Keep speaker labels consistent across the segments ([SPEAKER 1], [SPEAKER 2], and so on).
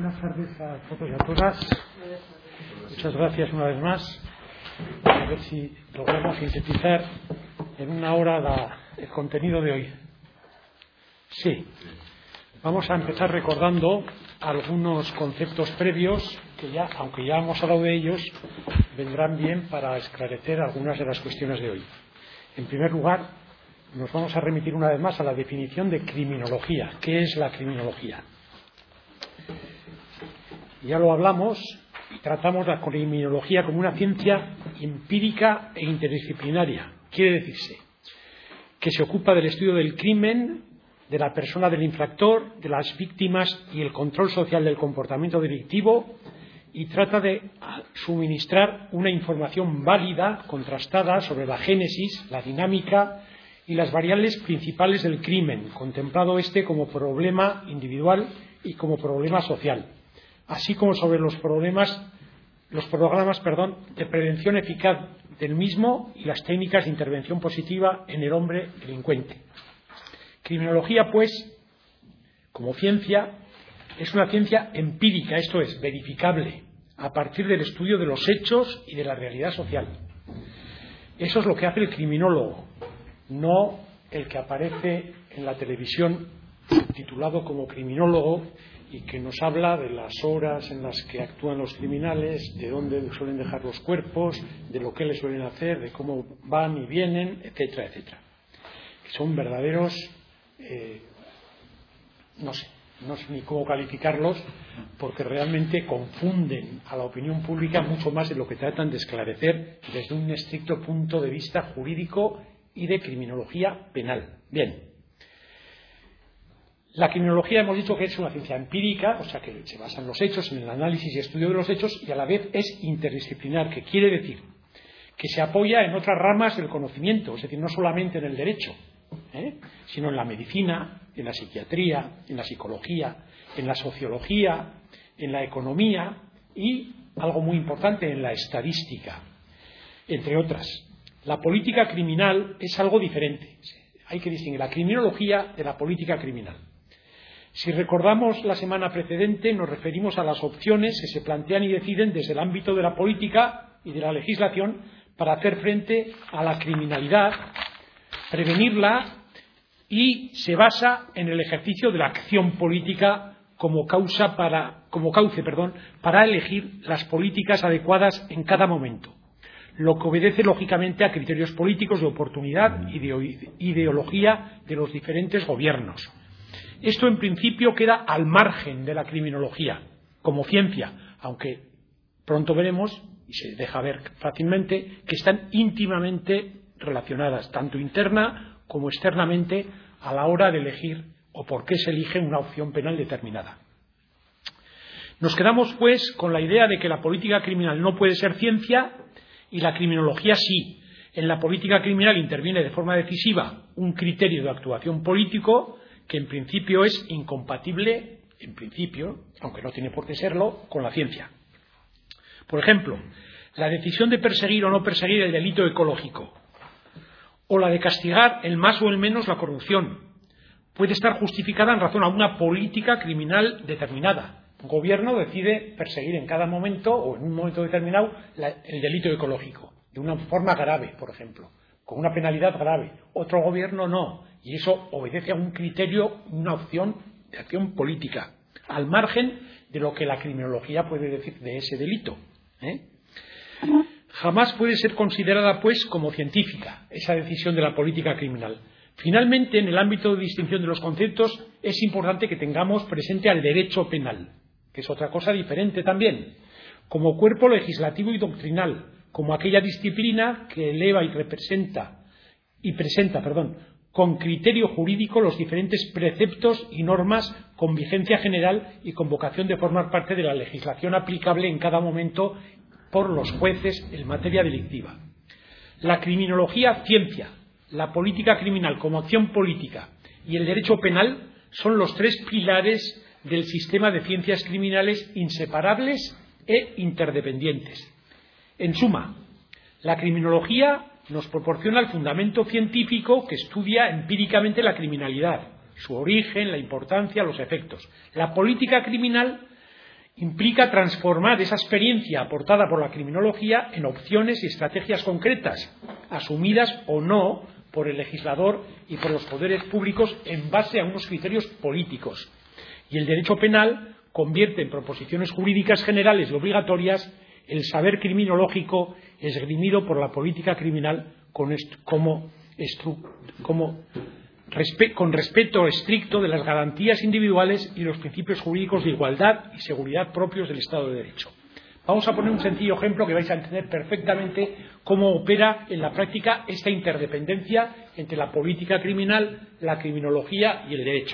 [SPEAKER 1] Buenas tardes a todos y a todas. Muchas gracias una vez más. A ver si logramos sintetizar en una hora el contenido de hoy. Sí. Vamos a empezar recordando algunos conceptos previos que ya, aunque ya hemos hablado de ellos, vendrán bien para esclarecer algunas de las cuestiones de hoy. En primer lugar, nos vamos a remitir una vez más a la definición de criminología. ¿Qué es la criminología? Ya lo hablamos y tratamos la criminología como una ciencia empírica e interdisciplinaria. Quiere decirse que se ocupa del estudio del crimen, de la persona del infractor, de las víctimas y el control social del comportamiento delictivo, y trata de suministrar una información válida, contrastada, sobre la génesis, la dinámica y las variables principales del crimen, contemplado como problema individual y como problema social, así como sobre los programas de prevención eficaz del mismo y las técnicas de intervención positiva en el hombre delincuente. Criminología, pues, como ciencia, es una ciencia empírica, esto es, verificable, a partir del estudio de los hechos y de la realidad social. Eso es lo que hace el criminólogo, no el que aparece en la televisión titulado como criminólogo y que nos habla de las horas en las que actúan los criminales, de dónde suelen dejar los cuerpos, de lo que les suelen hacer, de cómo van y vienen, etcétera, etcétera. Son verdaderos, no sé ni cómo calificarlos, porque realmente confunden a la opinión pública mucho más de lo que tratan de esclarecer desde un estricto punto de vista jurídico y de criminología penal. Bien. La criminología hemos dicho que es una ciencia empírica, o sea que se basa en los hechos, en el análisis y estudio de los hechos, y a la vez es interdisciplinar, que quiere decir que se apoya en otras ramas del conocimiento, es decir, no solamente en el derecho, sino en la medicina, en la psiquiatría, en la psicología, en la sociología, en la economía y, algo muy importante, en la estadística, entre otras. La política criminal es algo diferente. Hay que distinguir la criminología de la política criminal. Si recordamos la semana precedente, nos referimos a las opciones que se plantean y deciden desde el ámbito de la política y de la legislación para hacer frente a la criminalidad, prevenirla, y se basa en el ejercicio de la acción política como cauce para elegir las políticas adecuadas en cada momento, lo que obedece lógicamente a criterios políticos de oportunidad y de ideología de los diferentes gobiernos. Esto en principio queda al margen de la criminología como ciencia, aunque pronto veremos, y se deja ver fácilmente, que están íntimamente relacionadas, tanto interna como externamente, a la hora de elegir o por qué se elige una opción penal determinada. Nos quedamos, pues, con la idea de que la política criminal no puede ser ciencia y la criminología sí. En la política criminal interviene de forma decisiva un criterio de actuación político que en principio es incompatible, aunque no tiene por qué serlo, con la ciencia. Por ejemplo, la decisión de perseguir o no perseguir el delito ecológico, o la de castigar el más o el menos la corrupción, puede estar justificada en razón a una política criminal determinada. Un gobierno decide perseguir en cada momento o en un momento determinado el delito ecológico, de una forma grave, por ejemplo, con una penalidad grave. Otro gobierno no, y eso obedece a un criterio, una opción de acción política, al margen de lo que la criminología puede decir de ese delito. Jamás puede ser considerada, pues, como científica esa decisión de la política criminal. Finalmente, en el ámbito de distinción de los conceptos, es importante que tengamos presente al derecho penal, que es otra cosa diferente también, como cuerpo legislativo y doctrinal, como aquella disciplina que eleva y presenta con criterio jurídico los diferentes preceptos y normas con vigencia general y con vocación de formar parte de la legislación aplicable en cada momento por los jueces en materia delictiva. La criminología, ciencia, la política criminal como acción política y el derecho penal son los tres pilares del sistema de ciencias criminales inseparables e interdependientes. En suma, la criminología nos proporciona el fundamento científico que estudia empíricamente la criminalidad, su origen, la importancia, los efectos. La política criminal implica transformar esa experiencia aportada por la criminología en opciones y estrategias concretas, asumidas o no por el legislador y por los poderes públicos en base a unos criterios políticos. Y el derecho penal convierte en proposiciones jurídicas generales y obligatorias el saber criminológico esgrimido por la política criminal con respeto estricto de las garantías individuales y los principios jurídicos de igualdad y seguridad propios del Estado de Derecho. Vamos a poner un sencillo ejemplo que vais a entender perfectamente cómo opera en la práctica esta interdependencia entre la política criminal, la criminología y el derecho.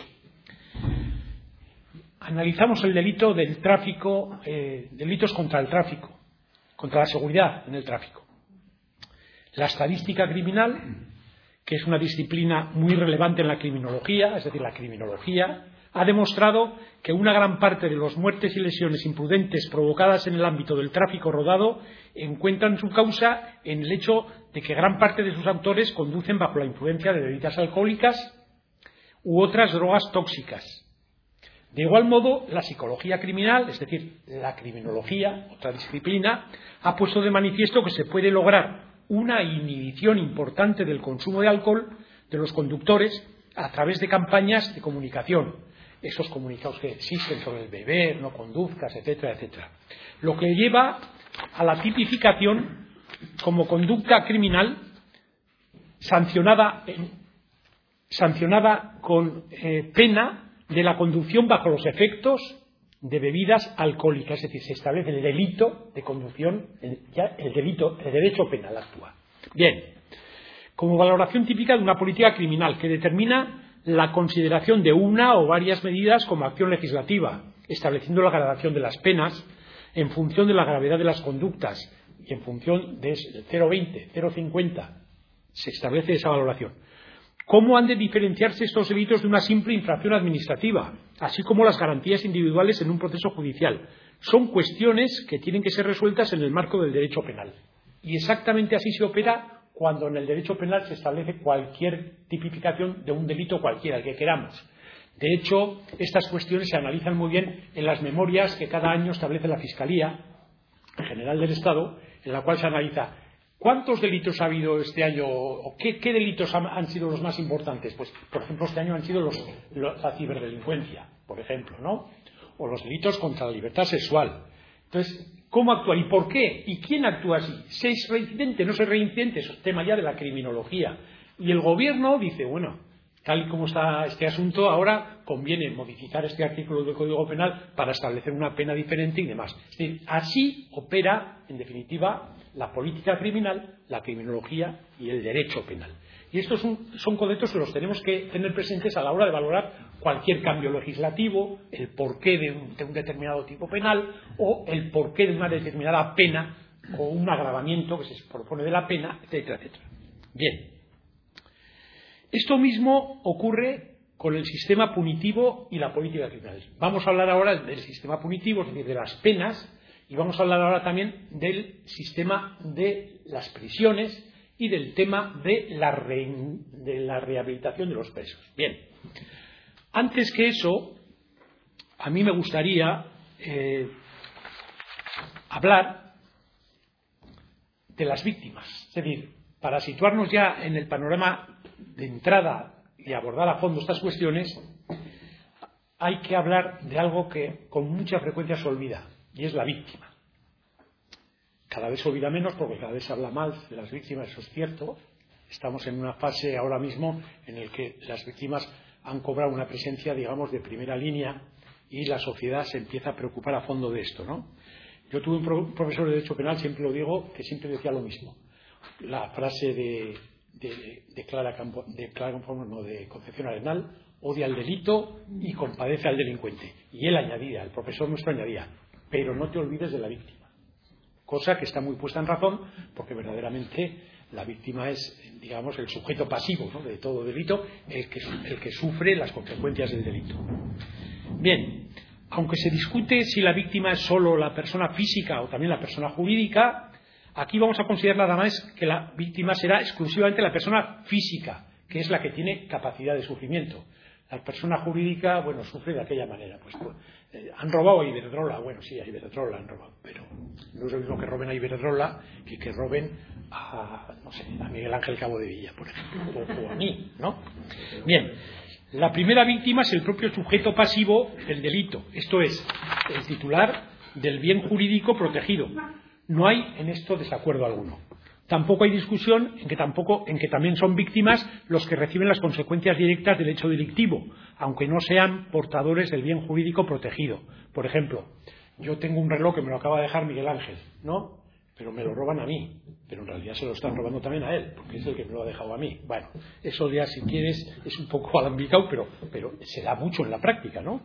[SPEAKER 1] Analizamos el delito del tráfico, delitos contra el tráfico, contra la seguridad en el tráfico. La estadística criminal, que es una disciplina muy relevante en la criminología, es decir, la criminología, ha demostrado que una gran parte de las muertes y lesiones imprudentes provocadas en el ámbito del tráfico rodado encuentran su causa en el hecho de que gran parte de sus autores conducen bajo la influencia de bebidas alcohólicas u otras drogas tóxicas. De igual modo, la psicología criminal, es decir, la criminología, otra disciplina, ha puesto de manifiesto que se puede lograr una inhibición importante del consumo de alcohol de los conductores a través de campañas de comunicación, esos comunicados que existen sobre el beber, no conduzcas, etcétera, etcétera. Lo que lleva a la tipificación como conducta criminal sancionada con pena de la conducción bajo los efectos de bebidas alcohólicas, es decir, se establece el delito de conducción, el derecho penal actúa. Bien, como valoración típica de una política criminal que determina la consideración de una o varias medidas como acción legislativa, estableciendo la gradación de las penas en función de la gravedad de las conductas y en función de 0,20, 0,50 se establece esa valoración. ¿Cómo han de diferenciarse estos delitos de una simple infracción administrativa, así como las garantías individuales en un proceso judicial? Son cuestiones que tienen que ser resueltas en el marco del derecho penal. Y exactamente así se opera cuando en el derecho penal se establece cualquier tipificación de un delito cualquiera, el que queramos. De hecho, estas cuestiones se analizan muy bien en las memorias que cada año establece la Fiscalía General del Estado, en la cual se analiza ¿cuántos delitos ha habido este año o qué delitos han sido los más importantes? Pues, por ejemplo, este año han sido la ciberdelincuencia, por ejemplo, ¿no? O los delitos contra la libertad sexual. Entonces, ¿cómo actuar y por qué? ¿Y quién actúa así? ¿Se es reincidente? ¿No se es reincidente? Eso es tema ya de la criminología. Y el gobierno dice, bueno, tal y como está este asunto, ahora conviene modificar este artículo del Código Penal para establecer una pena diferente y demás. Es decir, así opera, en definitiva, la política criminal, la criminología y el derecho penal. Y estos son conceptos que los tenemos que tener presentes a la hora de valorar cualquier cambio legislativo, el porqué de un determinado tipo penal o el porqué de una determinada pena o un agravamiento que se propone de la pena, etcétera, etcétera. Bien. Esto mismo ocurre con el sistema punitivo y la política criminal. Vamos a hablar ahora del sistema punitivo, es decir, de las penas, y vamos a hablar ahora también del sistema de las prisiones y del tema de la rehabilitación de los presos. Bien, antes que eso, a mí me gustaría hablar de las víctimas. Es decir, para situarnos ya en el panorama de entrada y abordar a fondo estas cuestiones, hay que hablar de algo que con mucha frecuencia se olvida, y es la víctima. Cada vez se olvida menos porque cada vez se habla mal de las víctimas, eso es cierto. Estamos en una fase ahora mismo en la que las víctimas han cobrado una presencia, digamos, de primera línea y la sociedad se empieza a preocupar a fondo de esto, ¿no? Yo tuve un profesor de Derecho Penal, siempre lo digo, que siempre decía lo mismo. La frase de Concepción Arenal: odia al delito y compadece al delincuente. Y él añadía, el profesor nuestro añadía, pero no te olvides de la víctima. Cosa que está muy puesta en razón, porque verdaderamente la víctima es, digamos, el sujeto pasivo, ¿no?, de todo delito, el que sufre las consecuencias del delito. Bien, aunque se discute si la víctima es solo la persona física o también la persona jurídica, aquí vamos a considerar nada más que la víctima será exclusivamente la persona física, que es la que tiene capacidad de sufrimiento. La persona jurídica, bueno, sufre de aquella manera. Han robado a Iberdrola. Bueno, sí, a Iberdrola han robado, pero no es lo mismo que roben a Iberdrola que roben a, no sé, a Miguel Ángel Cabo de Villa, por ejemplo, o a mí, ¿no? Bien, la primera víctima es el propio sujeto pasivo del delito, esto es, el titular del bien jurídico protegido. No hay en esto desacuerdo alguno. Tampoco hay discusión en que también son víctimas los que reciben las consecuencias directas del hecho delictivo, aunque no sean portadores del bien jurídico protegido. Por ejemplo, yo tengo un reloj que me lo acaba de dejar Miguel Ángel, ¿no? Pero me lo roban a mí, pero en realidad se lo están robando también a él, porque es el que me lo ha dejado a mí. Bueno, eso ya, si quieres, es un poco alambicado, pero se da mucho en la práctica, ¿no?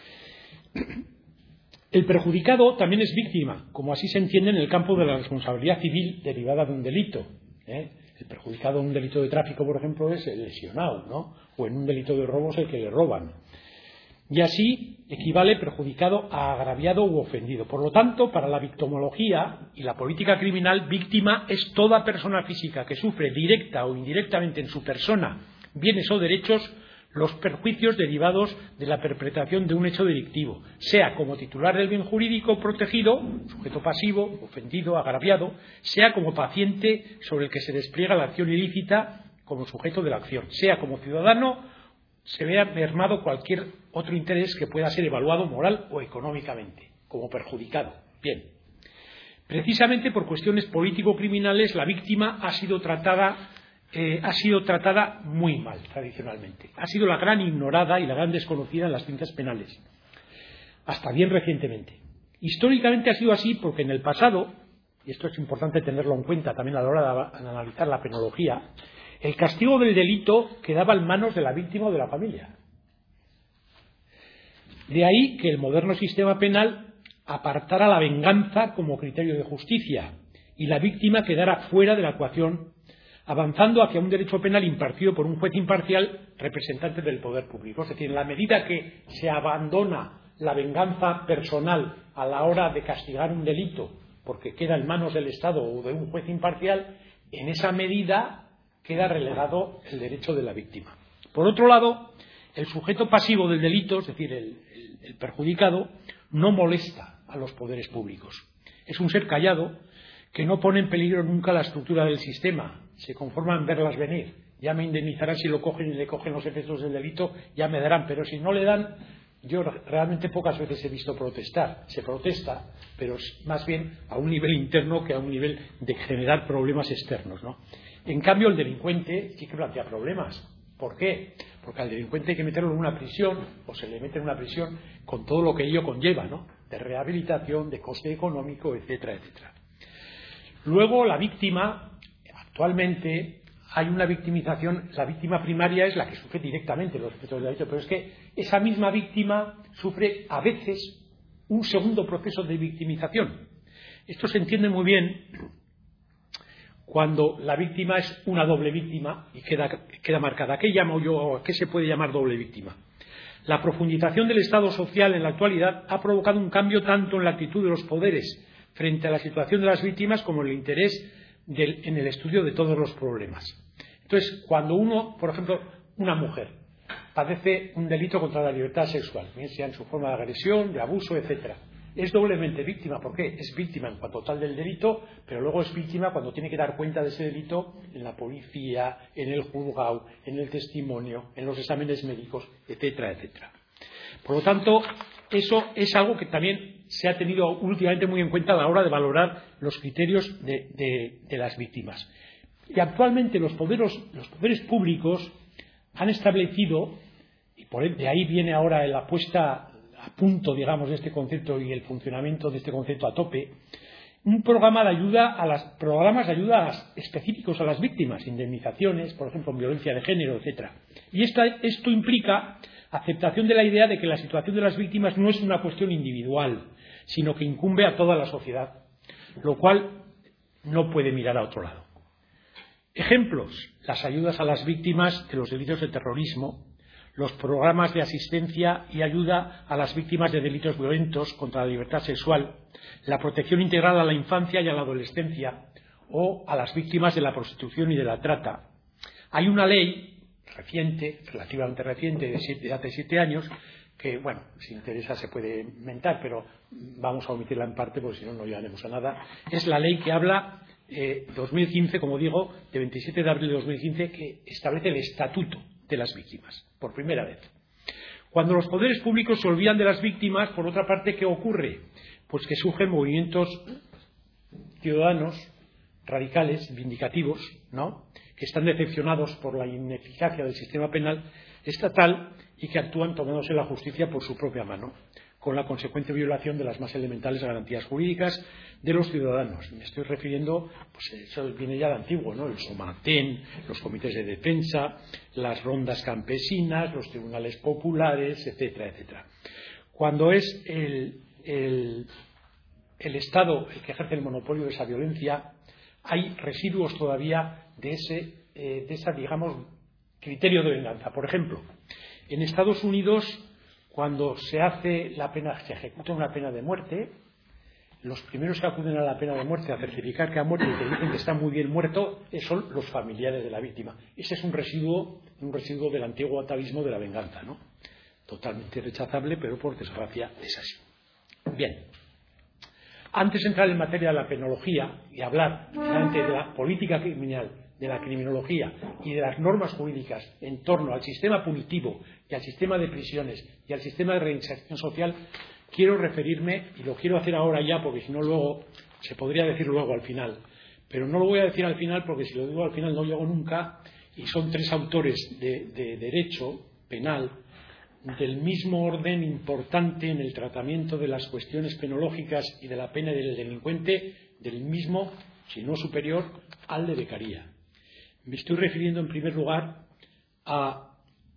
[SPEAKER 1] El perjudicado también es víctima, como así se entiende en el campo de la responsabilidad civil derivada de un delito. El perjudicado en un delito de tráfico, por ejemplo, es el lesionado, ¿no? O en un delito de robo es el que le roban. Y así equivale perjudicado a agraviado u ofendido. Por lo tanto, para la victimología y la política criminal, víctima es toda persona física que sufre directa o indirectamente en su persona, bienes o derechos, los perjuicios derivados de la perpetración de un hecho delictivo, sea como titular del bien jurídico protegido, sujeto pasivo, ofendido, agraviado, sea como paciente sobre el que se despliega la acción ilícita como sujeto de la acción, sea como ciudadano, se vea mermado cualquier otro interés que pueda ser evaluado moral o económicamente, como perjudicado. Bien, precisamente por cuestiones político-criminales la víctima ha sido tratada muy mal tradicionalmente. Ha sido la gran ignorada y la gran desconocida en las ciencias penales, hasta bien recientemente. Históricamente ha sido así porque en el pasado, y esto es importante tenerlo en cuenta también a la hora de analizar la penología, el castigo del delito quedaba en manos de la víctima o de la familia. De ahí que el moderno sistema penal apartara la venganza como criterio de justicia y la víctima quedara fuera de la ecuación, avanzando hacia un derecho penal impartido por un juez imparcial representante del poder público. Es decir, en la medida que se abandona la venganza personal a la hora de castigar un delito, porque queda en manos del Estado o de un juez imparcial, en esa medida queda relegado el derecho de la víctima. Por otro lado, el sujeto pasivo del delito, es decir, el perjudicado, no molesta a los poderes públicos. Es un ser callado que no pone en peligro nunca la estructura del sistema, se conforma en verlas venir. Ya me indemnizarán si lo cogen y le cogen los efectos del delito, ya me darán, pero si no le dan, yo realmente pocas veces he visto protestar. Se protesta, pero más bien a un nivel interno que a un nivel de generar problemas externos, ¿no? En cambio, el delincuente sí que plantea problemas. ¿Por qué? Porque al delincuente hay que meterlo en una prisión, o se le mete en una prisión con todo lo que ello conlleva, ¿no? De rehabilitación, de coste económico, etcétera, etcétera. Luego, la víctima, actualmente hay una victimización, la víctima primaria es la que sufre directamente los efectos del delito, pero es que esa misma víctima sufre a veces un segundo proceso de victimización. Esto se entiende muy bien cuando la víctima es una doble víctima y queda marcada. ¿Qué llamo yo o a qué se puede llamar doble víctima? La profundización del Estado social en la actualidad ha provocado un cambio tanto en la actitud de los poderes frente a la situación de las víctimas como en el interés en el estudio de todos los problemas. Entonces, cuando uno, por ejemplo, una mujer, padece un delito contra la libertad sexual, bien sea en su forma de agresión, de abuso, etcétera, es doblemente víctima. ¿Por qué? Es víctima en cuanto tal del delito, pero luego es víctima cuando tiene que dar cuenta de ese delito en la policía, en el juzgado, en el testimonio, en los exámenes médicos, etcétera, etcétera. Por lo tanto, eso es algo que también se ha tenido últimamente muy en cuenta a la hora de valorar los criterios de las víctimas. Y actualmente los poderes públicos han establecido, y de ahí viene ahora la puesta a punto, digamos, de este concepto y el funcionamiento de este concepto a tope, un programa de ayuda programas de ayuda específicos a las víctimas, indemnizaciones, por ejemplo, en violencia de género, etcétera. Y esto implica aceptación de la idea de que la situación de las víctimas no es una cuestión individual, sino que incumbe a toda la sociedad, lo cual no puede mirar a otro lado. Ejemplos: las ayudas a las víctimas de los delitos de terrorismo, los programas de asistencia y ayuda a las víctimas de delitos violentos contra la libertad sexual, la protección integral a la infancia y a la adolescencia o a las víctimas de la prostitución y de la trata. Hay una ley reciente, relativamente reciente, de hace 7 años, que, bueno, si interesa se puede inventar, pero vamos a omitirla en parte porque si no, no llegaremos a nada. Es la ley que habla, 2015, como digo, de 27 de abril de 2015, que establece el estatuto de las víctimas, por primera vez. Cuando los poderes públicos se olvidan de las víctimas, por otra parte, ¿qué ocurre? Pues que surgen movimientos ciudadanos radicales, vindicativos, ¿no?, que están decepcionados por la ineficacia del sistema penal estatal y que actúan tomándose la justicia por su propia mano, con la consecuente violación de las más elementales garantías jurídicas de los ciudadanos. Me estoy refiriendo, pues eso viene ya de antiguo, ¿no?, el Somatén, los comités de defensa, las rondas campesinas, los tribunales populares, etcétera, etcétera. Cuando es el Estado el que ejerce el monopolio de esa violencia, hay residuos todavía de esa, digamos, criterio de venganza. Por ejemplo, en Estados Unidos, cuando se ejecuta una pena de muerte, los primeros que acuden a la pena de muerte a certificar que ha muerto y que dicen que está muy bien muerto son los familiares de la víctima. Ese es un residuo del antiguo atavismo de la venganza, ¿no? Totalmente rechazable, pero por desgracia es así. Bien. Antes de entrar en materia de la penología y hablar realmente de la política criminal, de la criminología y de las normas jurídicas en torno al sistema punitivo y al sistema de prisiones y al sistema de reinserción social, quiero referirme, y lo quiero hacer ahora ya porque si no luego se podría decir luego al final, pero no lo voy a decir al final porque si lo digo al final no llego nunca, y son 3 autores de derecho penal del mismo orden importante en el tratamiento de las cuestiones penológicas y de la pena del delincuente, del mismo, si no superior, al de Beccaria. Me estoy refiriendo en primer lugar a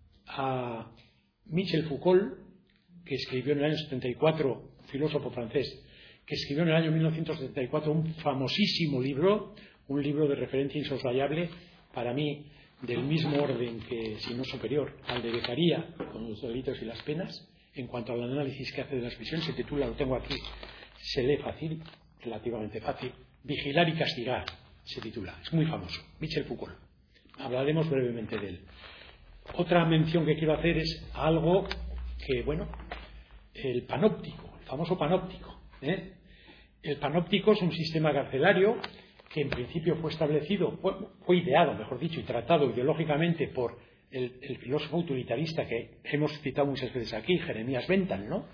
[SPEAKER 1] Michel Foucault, que escribió en el año 74, filósofo francés, que escribió en el año 1974 un famosísimo libro, un libro de referencia insoslayable, para mí del mismo orden que, si no superior, al de Beccaria, con los delitos y las penas. En cuanto al análisis que hace de las prisiones, se titula, lo tengo aquí, se lee fácil, relativamente fácil, Vigilar y castigar, se titula, es muy famoso, Michel Foucault. Hablaremos brevemente de él. Otra mención que quiero hacer es algo que, bueno, el panóptico, el famoso panóptico, ¿eh? El panóptico es un sistema carcelario que en principio fue establecido, fue ideado, mejor dicho, y tratado ideológicamente por el filósofo utilitarista que hemos citado muchas veces aquí, Jeremías Bentham, ¿no?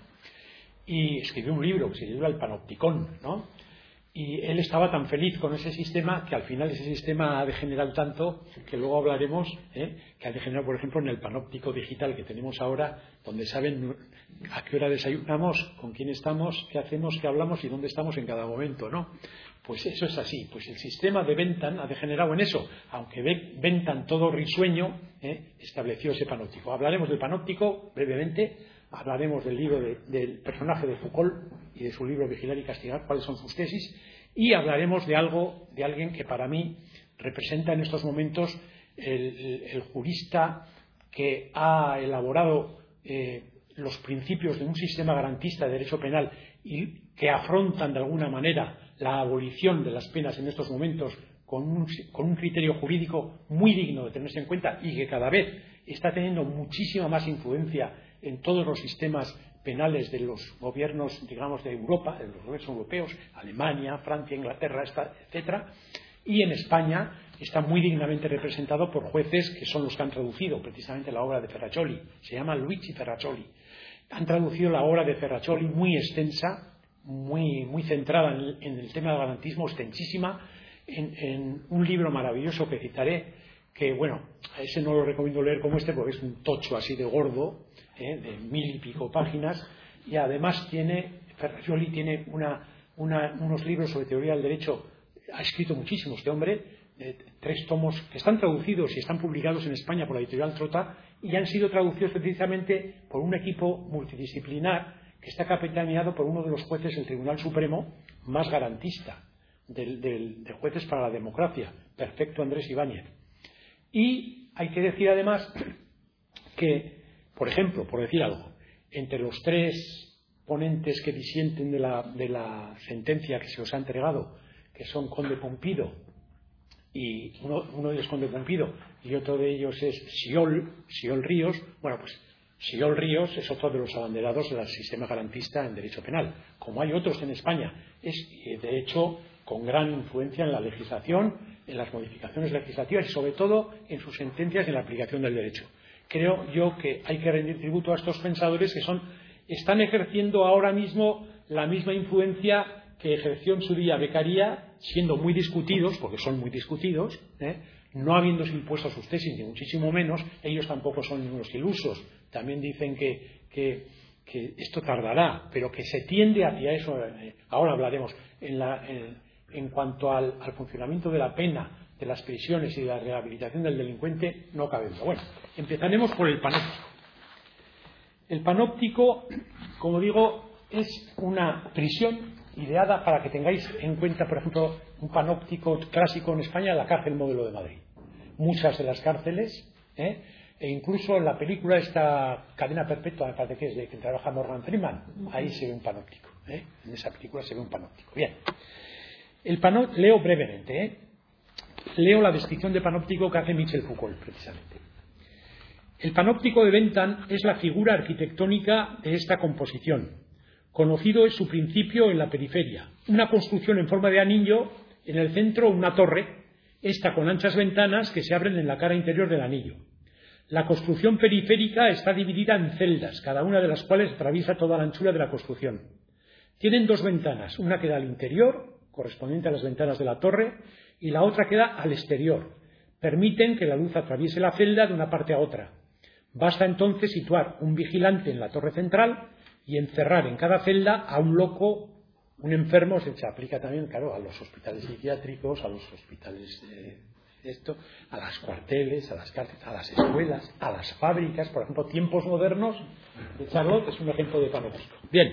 [SPEAKER 1] Y escribió un libro que se titula El Panopticón, ¿no? Y él estaba tan feliz con ese sistema que al final ese sistema ha degenerado tanto que luego hablaremos, que ha degenerado, por ejemplo, en el panóptico digital que tenemos ahora, donde saben a qué hora desayunamos, con quién estamos, qué hacemos, qué hablamos y dónde estamos en cada momento, ¿no? Pues eso es así. Pues el sistema de Bentham ha degenerado en eso, aunque Bentham, todo risueño, estableció ese panóptico. Hablaremos del panóptico brevemente. Hablaremos del libro del personaje de Foucault y de su libro Vigilar y castigar, cuáles son sus tesis, y hablaremos de alguien que para mí representa en estos momentos el jurista que ha elaborado los principios de un sistema garantista de derecho penal y que afrontan de alguna manera la abolición de las penas en estos momentos con un criterio jurídico muy digno de tenerse en cuenta y que cada vez está teniendo muchísima más influencia en todos los sistemas penales de los gobiernos, digamos, de Europa, de los gobiernos europeos, Alemania, Francia, Inglaterra, etcétera, y en España está muy dignamente representado por jueces que son los que han traducido precisamente la obra de Ferraccioli. Se llama Luigi Ferraccioli. Han traducido la obra de Ferraccioli muy extensa, muy centrada en el tema del garantismo, extensísima, en un libro maravilloso que citaré, que, bueno, a ese no lo recomiendo leer como este porque es un tocho así de gordo, de 1000 y pico páginas, y además Ferraccioli tiene unos libros sobre teoría del derecho, ha escrito muchísimo este hombre, 3 tomos que están traducidos y están publicados en España por la editorial Trota y han sido traducidos precisamente por un equipo multidisciplinar que está capitaneado por uno de los jueces del Tribunal Supremo más garantista de jueces para la democracia, Perfecto Andrés Ibáñez. Y hay que decir además que, por ejemplo, por decir algo, entre los 3 ponentes que disienten de la sentencia que se os ha entregado, que son Conde Pompido, y uno de ellos Conde Pumpido y otro de ellos es Siol Ríos. Bueno, pues Siol Ríos es otro de los abanderados del sistema garantista en derecho penal, como hay otros en España. Es, de hecho, con gran influencia en la legislación, en las modificaciones legislativas y sobre todo en sus sentencias y en la aplicación del derecho. Creo yo que hay que rendir tributo a estos pensadores que están ejerciendo ahora mismo la misma influencia que ejerció en su día Beccaria, siendo muy discutidos, porque son muy discutidos, no habiéndose impuesto sus tesis, ni muchísimo menos. Ellos tampoco son unos ilusos. También dicen que esto tardará, pero que se tiende hacia eso. Ahora hablaremos. En cuanto al funcionamiento de la pena, de las prisiones y de la rehabilitación del delincuente, no cabe duda. Bueno, empezaremos por el panóptico. El panóptico, como digo, es una prisión ideada para que tengáis en cuenta, por ejemplo, un panóptico clásico en España, la cárcel Modelo de Madrid. Muchas de las cárceles, e incluso en la película esta Cadena Perpetua, me parece que es de que trabaja Morgan Freeman, ahí se ve un panóptico. En esa película se ve un panóptico. Bien. Leo brevemente. Leo la descripción de panóptico que hace Michel Foucault, precisamente. El panóptico de Bentham es la figura arquitectónica de esta composición. Conocido es su principio en la periferia. Una construcción en forma de anillo, en el centro una torre, esta con anchas ventanas que se abren en la cara interior del anillo. La construcción periférica está dividida en celdas, cada una de las cuales atraviesa toda la anchura de la construcción. Tienen dos ventanas, una que da al interior, correspondiente a las ventanas de la torre, y la otra queda al exterior. Permiten que la luz atraviese la celda de una parte a otra. Basta entonces situar un vigilante en la torre central y encerrar en cada celda a un loco, un enfermo. Se aplica también, claro, a los hospitales psiquiátricos, a los hospitales a las cuarteles, a las cárceles, a las escuelas, a las fábricas. Por ejemplo, Tiempos modernos de Charlotte es un ejemplo de panóptico. Bien.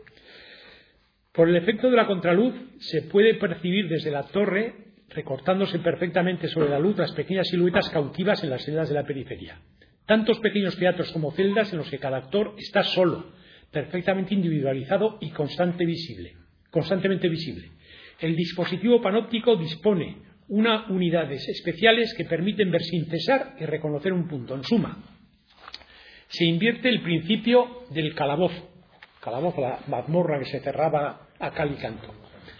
[SPEAKER 1] Por el efecto de la contraluz se puede percibir desde la torre, recortándose perfectamente sobre la luz, las pequeñas siluetas cautivas en las celdas de la periferia. Tantos pequeños teatros como celdas en los que cada actor está solo, perfectamente individualizado y constantemente visible. El dispositivo panóptico dispone unas unidades especiales que permiten ver sin cesar y reconocer un punto. En suma, se invierte el principio del calabozo, la mazmorra que se cerraba a cal y canto.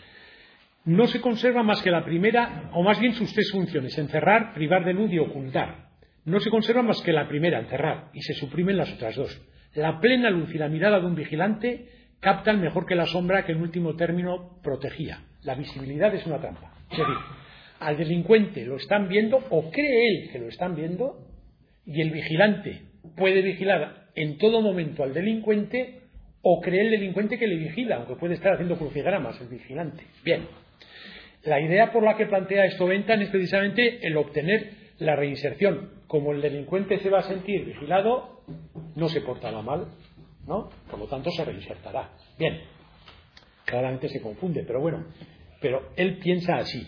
[SPEAKER 1] No se conserva más que la primera, o más bien sus tres funciones: encerrar, privar de luz y ocultar. No se conserva más que la primera, encerrar, y se suprimen las otras dos. La plena luz y la mirada de un vigilante captan mejor que la sombra, que en último término protegía. La visibilidad es una trampa. Es decir, al delincuente lo están viendo, o cree él que lo están viendo, y el vigilante puede vigilar en todo momento al delincuente, o cree el delincuente que le vigila, aunque puede estar haciendo crucigramas el vigilante. Bien, la idea por la que plantea esto Bentham es precisamente el obtener la reinserción. Como el delincuente se va a sentir vigilado, no se portará mal, ¿no? Por lo tanto se reinsertará. Bien, claramente se confunde, pero bueno, pero él piensa así.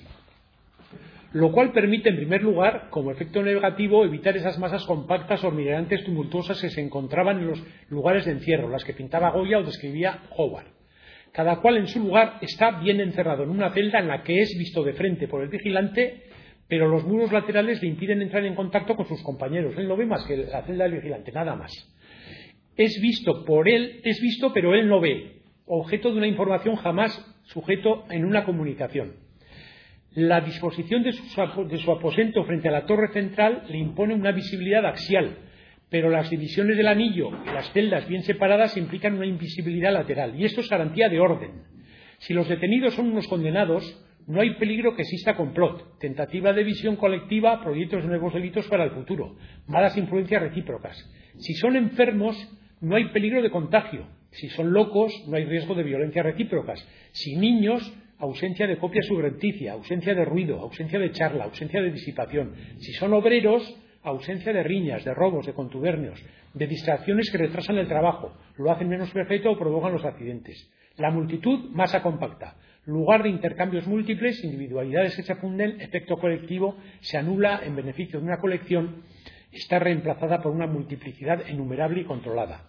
[SPEAKER 1] Lo cual permite, en primer lugar, como efecto negativo, evitar esas masas compactas, hormigueantes, tumultuosas que se encontraban en los lugares de encierro, las que pintaba Goya o describía Howard. Cada cual en su lugar está bien encerrado en una celda en la que es visto de frente por el vigilante, pero los muros laterales le impiden entrar en contacto con sus compañeros. Él no ve más que la celda del vigilante, nada más. Es visto pero él no ve, objeto de una información jamás sujeto en una comunicación. La disposición de su aposento frente a la torre central le impone una visibilidad axial, pero las divisiones del anillo y las celdas bien separadas implican una invisibilidad lateral, y esto es garantía de orden. Si los detenidos son unos condenados, no hay peligro que exista complot, tentativa de visión colectiva, proyectos de nuevos delitos para el futuro, malas influencias recíprocas. Si son enfermos, no hay peligro de contagio. Si son locos, no hay riesgo de violencias recíprocas. Si niños, ausencia de copia subrepticia, ausencia de ruido, ausencia de charla, ausencia de disipación. Si son obreros, ausencia de riñas, de robos, de contubernios, de distracciones que retrasan el trabajo, lo hacen menos perfecto o provocan los accidentes. La multitud, masa compacta. Lugar de intercambios múltiples, individualidades que se funden, efecto colectivo, se anula en beneficio de una colección, está reemplazada por una multiplicidad innumerable y controlada.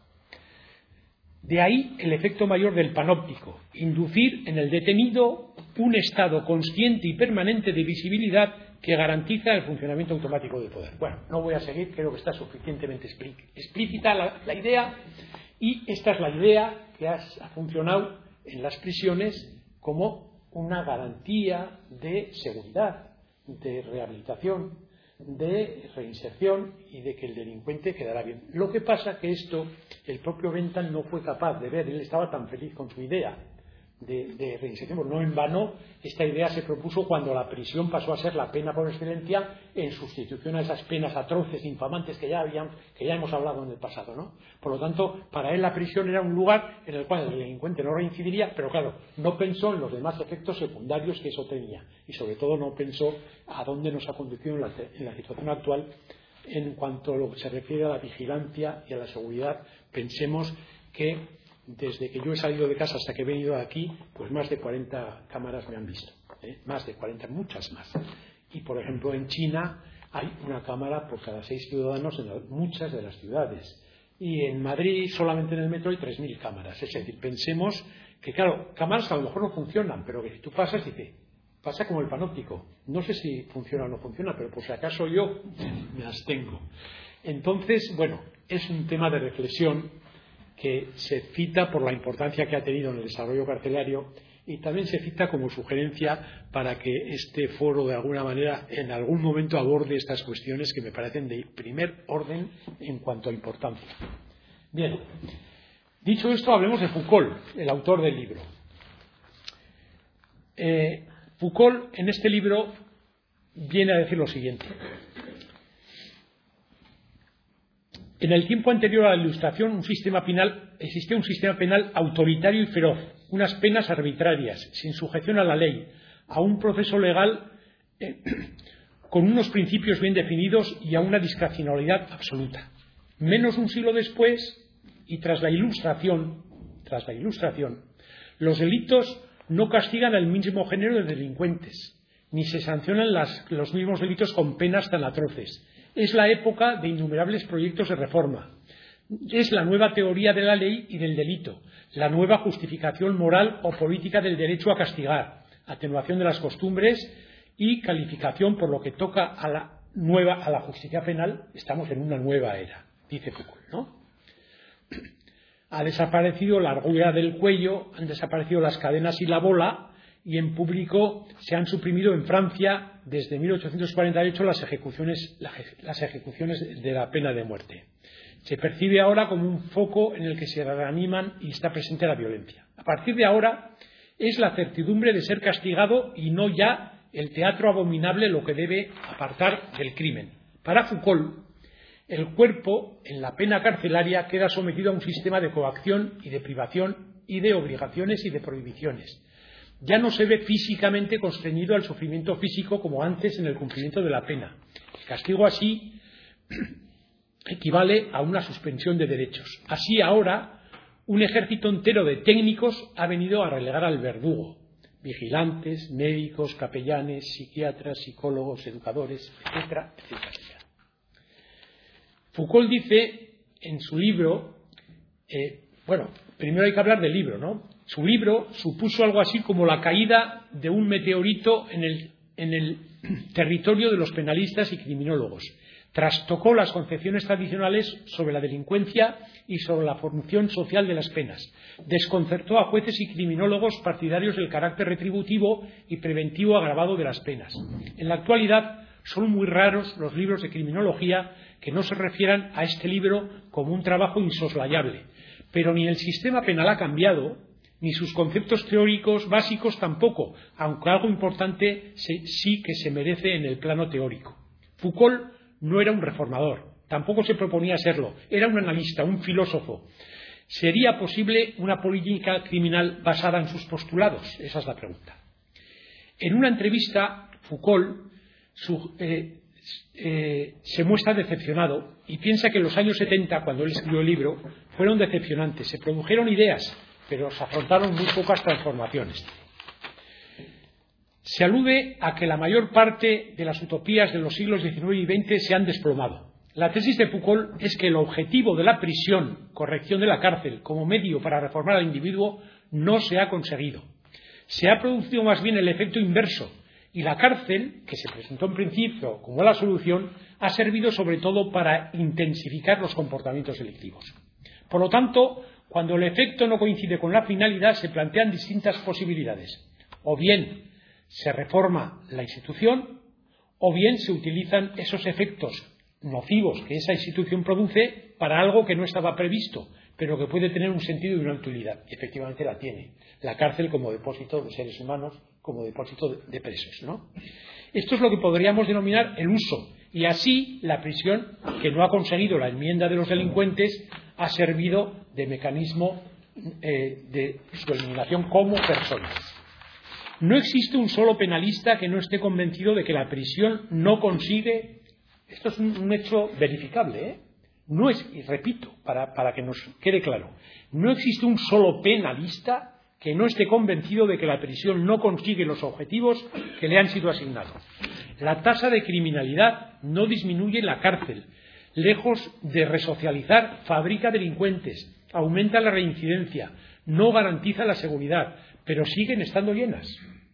[SPEAKER 1] De ahí el efecto mayor del panóptico: inducir en el detenido un estado consciente y permanente de visibilidad que garantiza el funcionamiento automático del poder. Bueno, no voy a seguir, creo que está suficientemente explícita la idea, y esta es la idea que ha funcionado en las prisiones como una garantía de seguridad, de rehabilitación, de reinserción y de que el delincuente quedará bien. Lo que pasa que esto el propio Bentham no fue capaz de ver. Él estaba tan feliz con su idea de reinserción, pues no en vano esta idea se propuso cuando la prisión pasó a ser la pena por excelencia, en sustitución a esas penas atroces, infamantes que ya hemos hablado en el pasado, ¿no? Por lo tanto, para él la prisión era un lugar en el cual el delincuente no reincidiría, pero claro, no pensó en los demás efectos secundarios que eso tenía, y sobre todo no pensó a dónde nos ha conducido en la situación actual en cuanto a lo que se refiere a la vigilancia y a la seguridad. Pensemos que desde que yo he salido de casa hasta que he venido aquí, pues más de 40 cámaras me han visto, más de 40, muchas más. Y por ejemplo en China hay una cámara por cada 6 ciudadanos en muchas de las ciudades. Y en Madrid solamente en el metro hay 3.000 cámaras. Es decir, pensemos que claro, cámaras a lo mejor no funcionan, pero que si tú pasas, dice, pasa como el panóptico. No sé si funciona o no funciona, pero por si acaso yo me abstengo. Entonces, bueno, es un tema de reflexión que se cita por la importancia que ha tenido en el desarrollo carcelario, y también se cita como sugerencia para que este foro de alguna manera en algún momento aborde estas cuestiones que me parecen de primer orden en cuanto a importancia. Bien, dicho esto, hablemos de Foucault, el autor del libro. Foucault en este libro viene a decir lo siguiente: en el tiempo anterior a la Ilustración existía un sistema penal autoritario y feroz, unas penas arbitrarias, sin sujeción a la ley, a un proceso legal con unos principios bien definidos y a una discrecionalidad absoluta. Menos un siglo después, y tras la Ilustración, los delitos no castigan al mismo género de delincuentes, ni se sancionan los mismos delitos con penas tan atroces. Es la época de innumerables proyectos de reforma. Es la nueva teoría de la ley y del delito, la nueva justificación moral o política del derecho a castigar, atenuación de las costumbres y calificación por lo que toca a la justicia penal. Estamos en una nueva era, dice Foucault, ¿no? Ha desaparecido la argolla del cuello, han desaparecido las cadenas y la bola, y en público se han suprimido en Francia desde 1848 las ejecuciones de la pena de muerte. Se percibe ahora como un foco en el que se reaniman y está presente la violencia. A partir de ahora es la certidumbre de ser castigado y no ya el teatro abominable lo que debe apartar del crimen. Para Foucault, el cuerpo en la pena carcelaria queda sometido a un sistema de coacción y de privación y de obligaciones y de prohibiciones. Ya no se ve físicamente constreñido al sufrimiento físico como antes en el cumplimiento de la pena. El castigo así equivale a una suspensión de derechos. Así ahora un ejército entero de técnicos ha venido a relegar al verdugo. Vigilantes, médicos, capellanes, psiquiatras, psicólogos, educadores, etcétera, etcétera. Foucault dice en su libro, primero hay que hablar del libro, ¿no? Su libro supuso algo así como la caída de un meteorito en el territorio de los penalistas y criminólogos. Trastocó las concepciones tradicionales sobre la delincuencia y sobre la función social de las penas. Desconcertó a jueces y criminólogos partidarios del carácter retributivo y preventivo agravado de las penas. En la actualidad son muy raros los libros de criminología que no se refieran a este libro como un trabajo insoslayable. Pero ni el sistema penal ha cambiado, ni sus conceptos teóricos básicos tampoco, aunque algo importante sí que se merece en el plano teórico. Foucault no era un reformador, tampoco se proponía serlo, era un analista, un filósofo. ¿Sería posible una política criminal basada en sus postulados? Esa es la pregunta. En una entrevista, Foucault se muestra decepcionado y piensa que en los años 70, cuando él escribió el libro, fueron decepcionantes. Se produjeron ideas, pero se afrontaron muy pocas transformaciones. Se alude a que la mayor parte de las utopías de los siglos XIX y XX se han desplomado. La tesis de Foucault es que el objetivo de la prisión, corrección de la cárcel, como medio para reformar al individuo, no se ha conseguido. Se ha producido más bien el efecto inverso, Y la cárcel, que se presentó en principio como la solución, ha servido sobre todo para intensificar los comportamientos delictivos. Por lo tanto, cuando el efecto no coincide con la finalidad, se plantean distintas posibilidades. O bien se reforma la institución, o bien se utilizan esos efectos nocivos que esa institución produce para algo que no estaba previsto, pero que puede tener un sentido y una utilidad. Y efectivamente la tiene. La cárcel como depósito de seres humanos, como depósito de presos, ¿no? Esto es lo que podríamos denominar el uso. Y así la prisión, que no ha conseguido la enmienda de los delincuentes, ha servido de mecanismo de su eliminación como personas. No existe un solo penalista que no esté convencido de que la prisión no consigue. Esto es un hecho verificable, ¿eh? No es, y repito, para que nos quede claro, no existe un solo penalista que no esté convencido de que la prisión no consigue los objetivos que le han sido asignados. La tasa de criminalidad no disminuye en la cárcel. Lejos de resocializar, fabrica delincuentes, aumenta la reincidencia, no garantiza la seguridad, pero siguen estando llenas.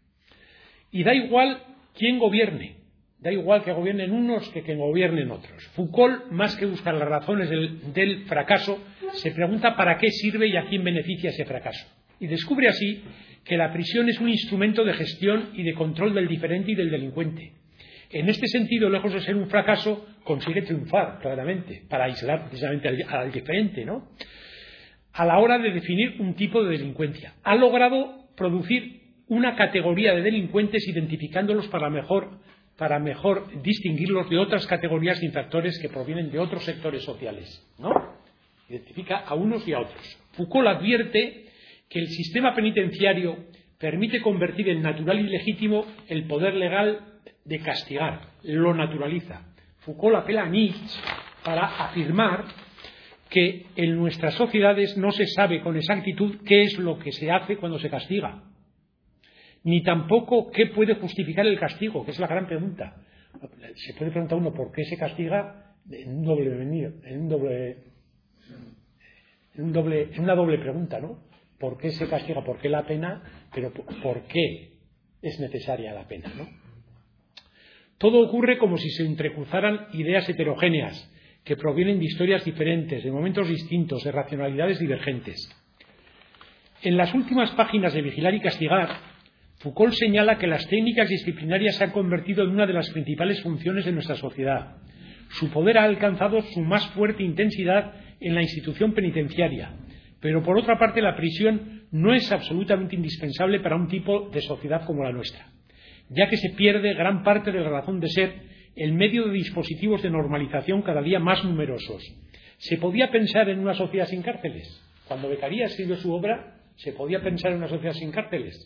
[SPEAKER 1] Y da igual quién gobierne, da igual que gobiernen unos que gobiernen otros. Foucault, más que buscar las razones del fracaso, se pregunta para qué sirve y a quién beneficia ese fracaso. Y descubre así que la prisión es un instrumento de gestión y de control del diferente y del delincuente. En este sentido, lejos de ser un fracaso, consigue triunfar claramente para aislar precisamente al diferente, ¿no? A la hora de definir un tipo de delincuencia. Ha logrado producir una categoría de delincuentes identificándolos para mejor distinguirlos de otras categorías de infractores que provienen de otros sectores sociales, ¿no? Identifica a unos y a otros. Foucault advierte que el sistema penitenciario permite convertir en natural y legítimo el poder legal de castigar, lo naturaliza. Foucault apela a Nietzsche para afirmar que en nuestras sociedades no se sabe con exactitud qué es lo que se hace cuando se castiga, ni tampoco qué puede justificar el castigo, que es la gran pregunta. Se puede preguntar uno por qué se castiga en una doble pregunta, ¿no? ¿Por qué se castiga? ¿Por qué la pena? Pero ¿por qué es necesaria la pena, ¿no? Todo ocurre como si se entrecruzaran ideas heterogéneas que provienen de historias diferentes, de momentos distintos, de racionalidades divergentes. En las últimas páginas de Vigilar y Castigar, Foucault señala que las técnicas disciplinarias se han convertido en una de las principales funciones de nuestra sociedad. Su poder ha alcanzado su más fuerte intensidad en la institución penitenciaria, pero por otra parte la prisión no es absolutamente indispensable para un tipo de sociedad como la nuestra, ya que se pierde gran parte de la razón de ser en medio de dispositivos de normalización cada día más numerosos. ¿Se podía pensar en una sociedad sin cárceles? Cuando Beccaria escribió su obra, ¿se podía pensar en una sociedad sin cárceles?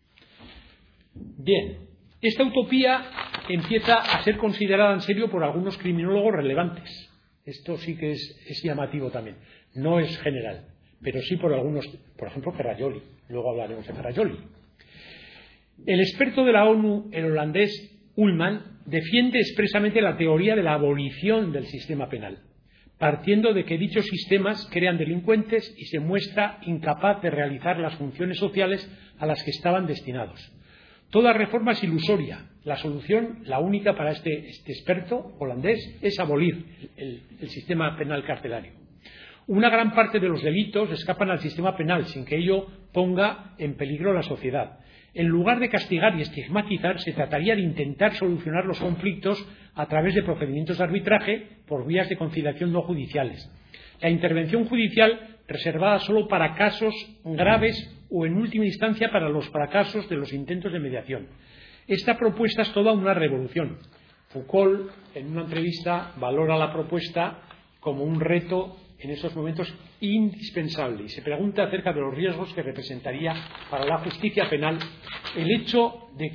[SPEAKER 1] Bien, esta utopía empieza a ser considerada en serio por algunos criminólogos relevantes. Esto sí que es llamativo también. No es general, pero sí por algunos, por ejemplo, Ferrajoli. Luego hablaremos de Ferrajoli. El experto de la ONU, el holandés Ullman, defiende expresamente la teoría de la abolición del sistema penal, partiendo de que dichos sistemas crean delincuentes y se muestra incapaz de realizar las funciones sociales a las que estaban destinados. Toda reforma es ilusoria. La solución, la única para este experto holandés, es abolir el sistema penal carcelario. Una gran parte de los delitos escapan al sistema penal sin que ello ponga en peligro la sociedad. En lugar de castigar y estigmatizar, se trataría de intentar solucionar los conflictos a través de procedimientos de arbitraje por vías de conciliación no judiciales. La intervención judicial reservada solo para casos graves o, en última instancia, para los fracasos de los intentos de mediación. Esta propuesta es toda una revolución. Foucault, en una entrevista, valora la propuesta como un reto en esos momentos indispensable y se pregunta acerca de los riesgos que representaría para la justicia penal el hecho de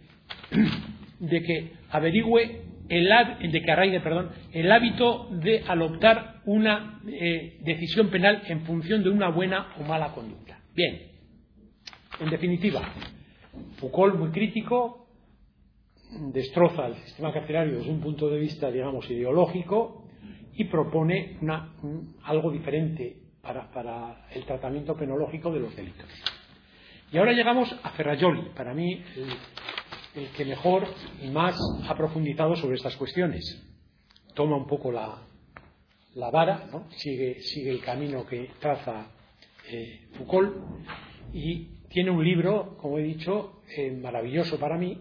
[SPEAKER 1] que arraigue el hábito de adoptar una decisión penal en función de una buena o mala conducta. Bien, en definitiva, Foucault, muy crítico, destroza el sistema carcelario desde un punto de vista, digamos, ideológico y propone algo diferente para el tratamiento penológico de los delitos. Y ahora llegamos a Ferrajoli, para mí el que mejor y más ha profundizado sobre estas cuestiones. Toma un poco la vara, ¿no? Sigue el camino que traza Foucault, y tiene un libro, como he dicho, maravilloso para mí,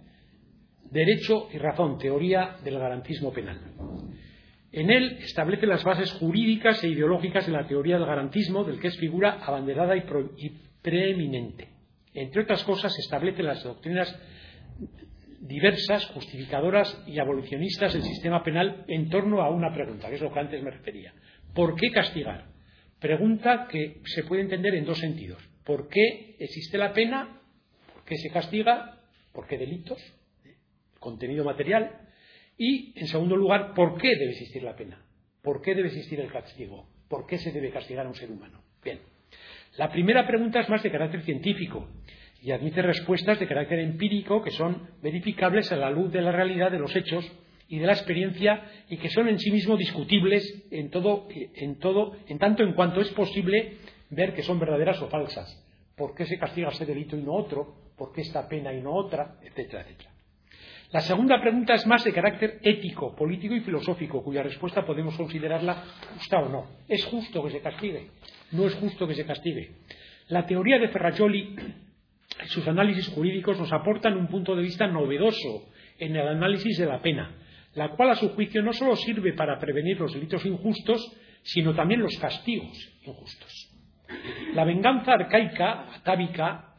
[SPEAKER 1] Derecho y Razón, teoría del garantismo penal. En él establece las bases jurídicas e ideológicas de la teoría del garantismo, del que es figura abanderada y preeminente. Entre otras cosas, establece las doctrinas diversas, justificadoras y abolicionistas del sistema penal en torno a una pregunta, que es lo que antes me refería. ¿Por qué castigar? Pregunta que se puede entender en dos sentidos. ¿Por qué existe la pena? ¿Por qué se castiga? ¿Por qué delitos? Contenido material. Y, en segundo lugar, ¿por qué debe existir la pena? ¿Por qué debe existir el castigo? ¿Por qué se debe castigar a un ser humano? Bien, la primera pregunta es más de carácter científico y admite respuestas de carácter empírico que son verificables a la luz de la realidad de los hechos y de la experiencia, y que son en sí mismos discutibles en tanto en cuanto es posible ver que son verdaderas o falsas. ¿Por qué se castiga ese delito y no otro? ¿Por qué esta pena y no otra? Etcétera, etcétera. La segunda pregunta es más de carácter ético, político y filosófico, cuya respuesta podemos considerarla justa o no. ¿Es justo que se castigue? ¿No es justo que se castigue? La teoría de Ferrajoli y sus análisis jurídicos nos aportan un punto de vista novedoso en el análisis de la pena, la cual a su juicio no solo sirve para prevenir los delitos injustos, sino también los castigos injustos. La venganza arcaica, atávica,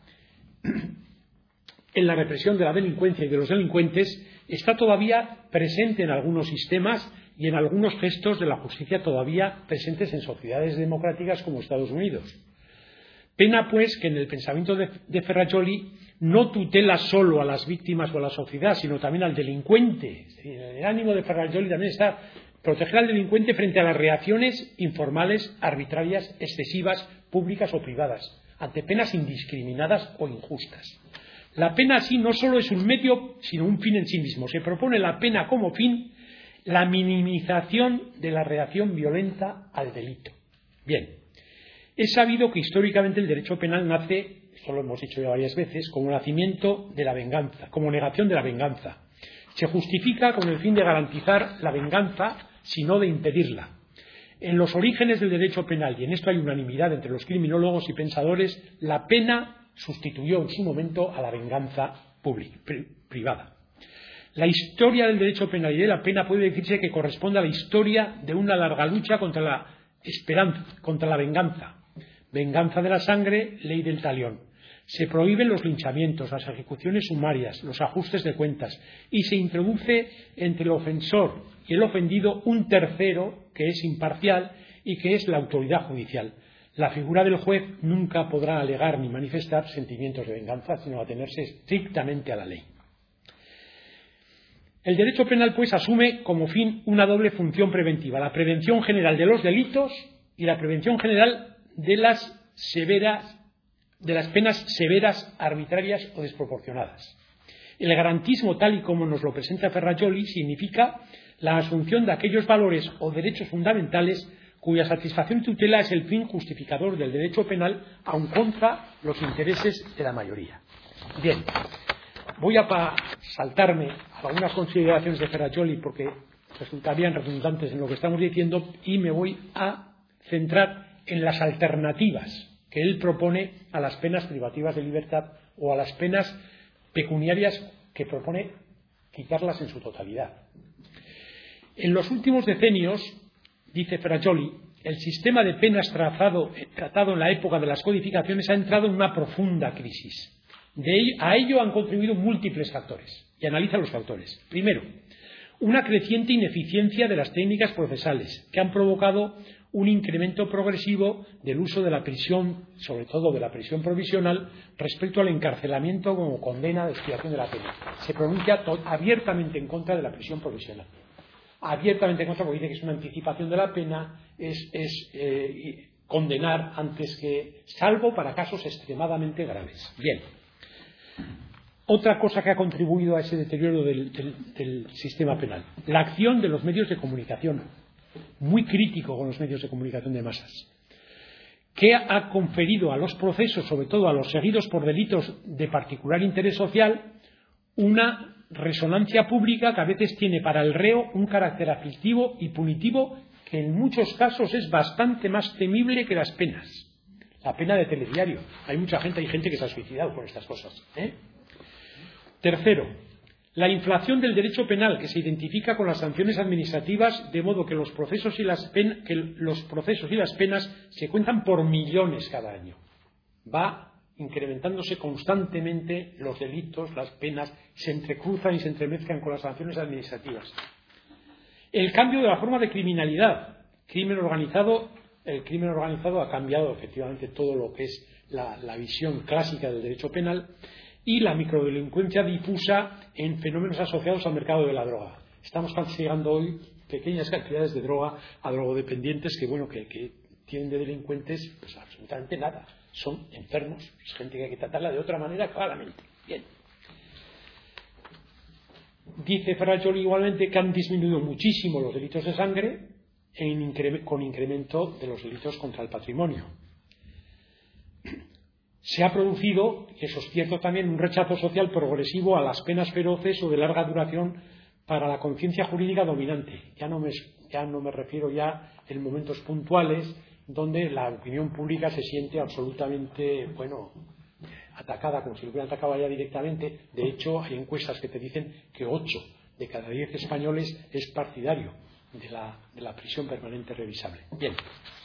[SPEAKER 1] en la represión de la delincuencia y de los delincuentes, está todavía presente en algunos sistemas y en algunos gestos de la justicia todavía presentes en sociedades democráticas como Estados Unidos. Pena, pues, que en el pensamiento de Ferrajoli no tutela solo a las víctimas o a la sociedad, sino también al delincuente. En el ánimo de Ferrajoli también está proteger al delincuente frente a las reacciones informales, arbitrarias, excesivas, públicas o privadas, ante penas indiscriminadas o injustas. La pena así no solo es un medio, sino un fin en sí mismo. Se propone la pena como fin, la minimización de la reacción violenta al delito. Bien, es sabido que históricamente el derecho penal nace, esto lo hemos dicho ya varias veces, como nacimiento de la venganza, como negación de la venganza. Se justifica con el fin de garantizar la venganza, sino de impedirla. En los orígenes del derecho penal, y en esto hay unanimidad entre los criminólogos y pensadores, la pena sustituyó en su momento a la venganza privada. La historia del derecho penal y de la pena puede decirse que corresponde a la historia de una larga lucha contra la esperanza, contra la venganza. Venganza de la sangre, ley del talión. Se prohíben los linchamientos, las ejecuciones sumarias, los ajustes de cuentas, y se introduce entre el ofensor y el ofendido un tercero que es imparcial y que es la autoridad judicial. La figura del juez nunca podrá alegar ni manifestar sentimientos de venganza, sino atenerse estrictamente a la ley. El derecho penal, pues, asume como fin una doble función preventiva: la prevención general de los delitos y la prevención general de las penas severas, arbitrarias o desproporcionadas. El garantismo, tal y como nos lo presenta Ferrajoli, significa la asunción de aquellos valores o derechos fundamentales cuya satisfacción y tutela es el fin justificador del derecho penal, aun contra los intereses de la mayoría. Bien, voy a saltarme algunas consideraciones de Ferrajoli porque resultarían redundantes en lo que estamos diciendo, y me voy a centrar en las alternativas que él propone a las penas privativas de libertad o a las penas pecuniarias, que propone quitarlas en su totalidad. En los últimos decenios, dice Ferrajoli, el sistema de penas tratado en la época de las codificaciones ha entrado en una profunda crisis. A ello han contribuido múltiples factores, y analiza los factores. Primero, una creciente ineficiencia de las técnicas procesales, que han provocado un incremento progresivo del uso de la prisión, sobre todo de la prisión provisional, respecto al encarcelamiento como condena de expiación de la pena. Se pronuncia abiertamente en contra de la prisión provisional. Abiertamente en contra, porque dice que es una anticipación de la pena, es condenar antes que, salvo para casos extremadamente graves. Bien. Otra cosa que ha contribuido a ese deterioro del sistema penal: la acción de los medios de comunicación, muy crítico con los medios de comunicación de masas, que ha conferido a los procesos, sobre todo a los seguidos por delitos de particular interés social, una resonancia pública que a veces tiene para el reo un carácter aflictivo y punitivo que en muchos casos es bastante más temible que las penas. La pena de telediario. Hay gente que se ha suicidado por estas cosas. Tercero, la inflación del derecho penal, que se identifica con las sanciones administrativas, de modo que los procesos y las penas se cuentan por millones cada año. Va incrementándose constantemente los delitos, las penas, se entrecruzan y se entremezclan con las sanciones administrativas. El cambio de la forma de criminalidad. El crimen organizado ha cambiado efectivamente todo lo que es la visión clásica del derecho penal, y la microdelincuencia difusa en fenómenos asociados al mercado de la droga. Estamos castigando hoy pequeñas cantidades de droga a drogodependientes que tienen de delincuentes pues absolutamente nada. Son enfermos, es gente que hay que tratarla de otra manera claramente. Bien. Dice Ferrajoli igualmente que han disminuido muchísimo los delitos de sangre con incremento de los delitos contra el patrimonio. Se ha producido, y eso es cierto también, un rechazo social progresivo a las penas feroces o de larga duración para la conciencia jurídica dominante. Ya no me refiero ya en momentos puntuales donde la opinión pública se siente absolutamente, atacada, como si lo hubieran atacado ya directamente. De hecho, hay encuestas que te dicen que 8 de cada 10 españoles es partidario de la prisión permanente revisable. Bien.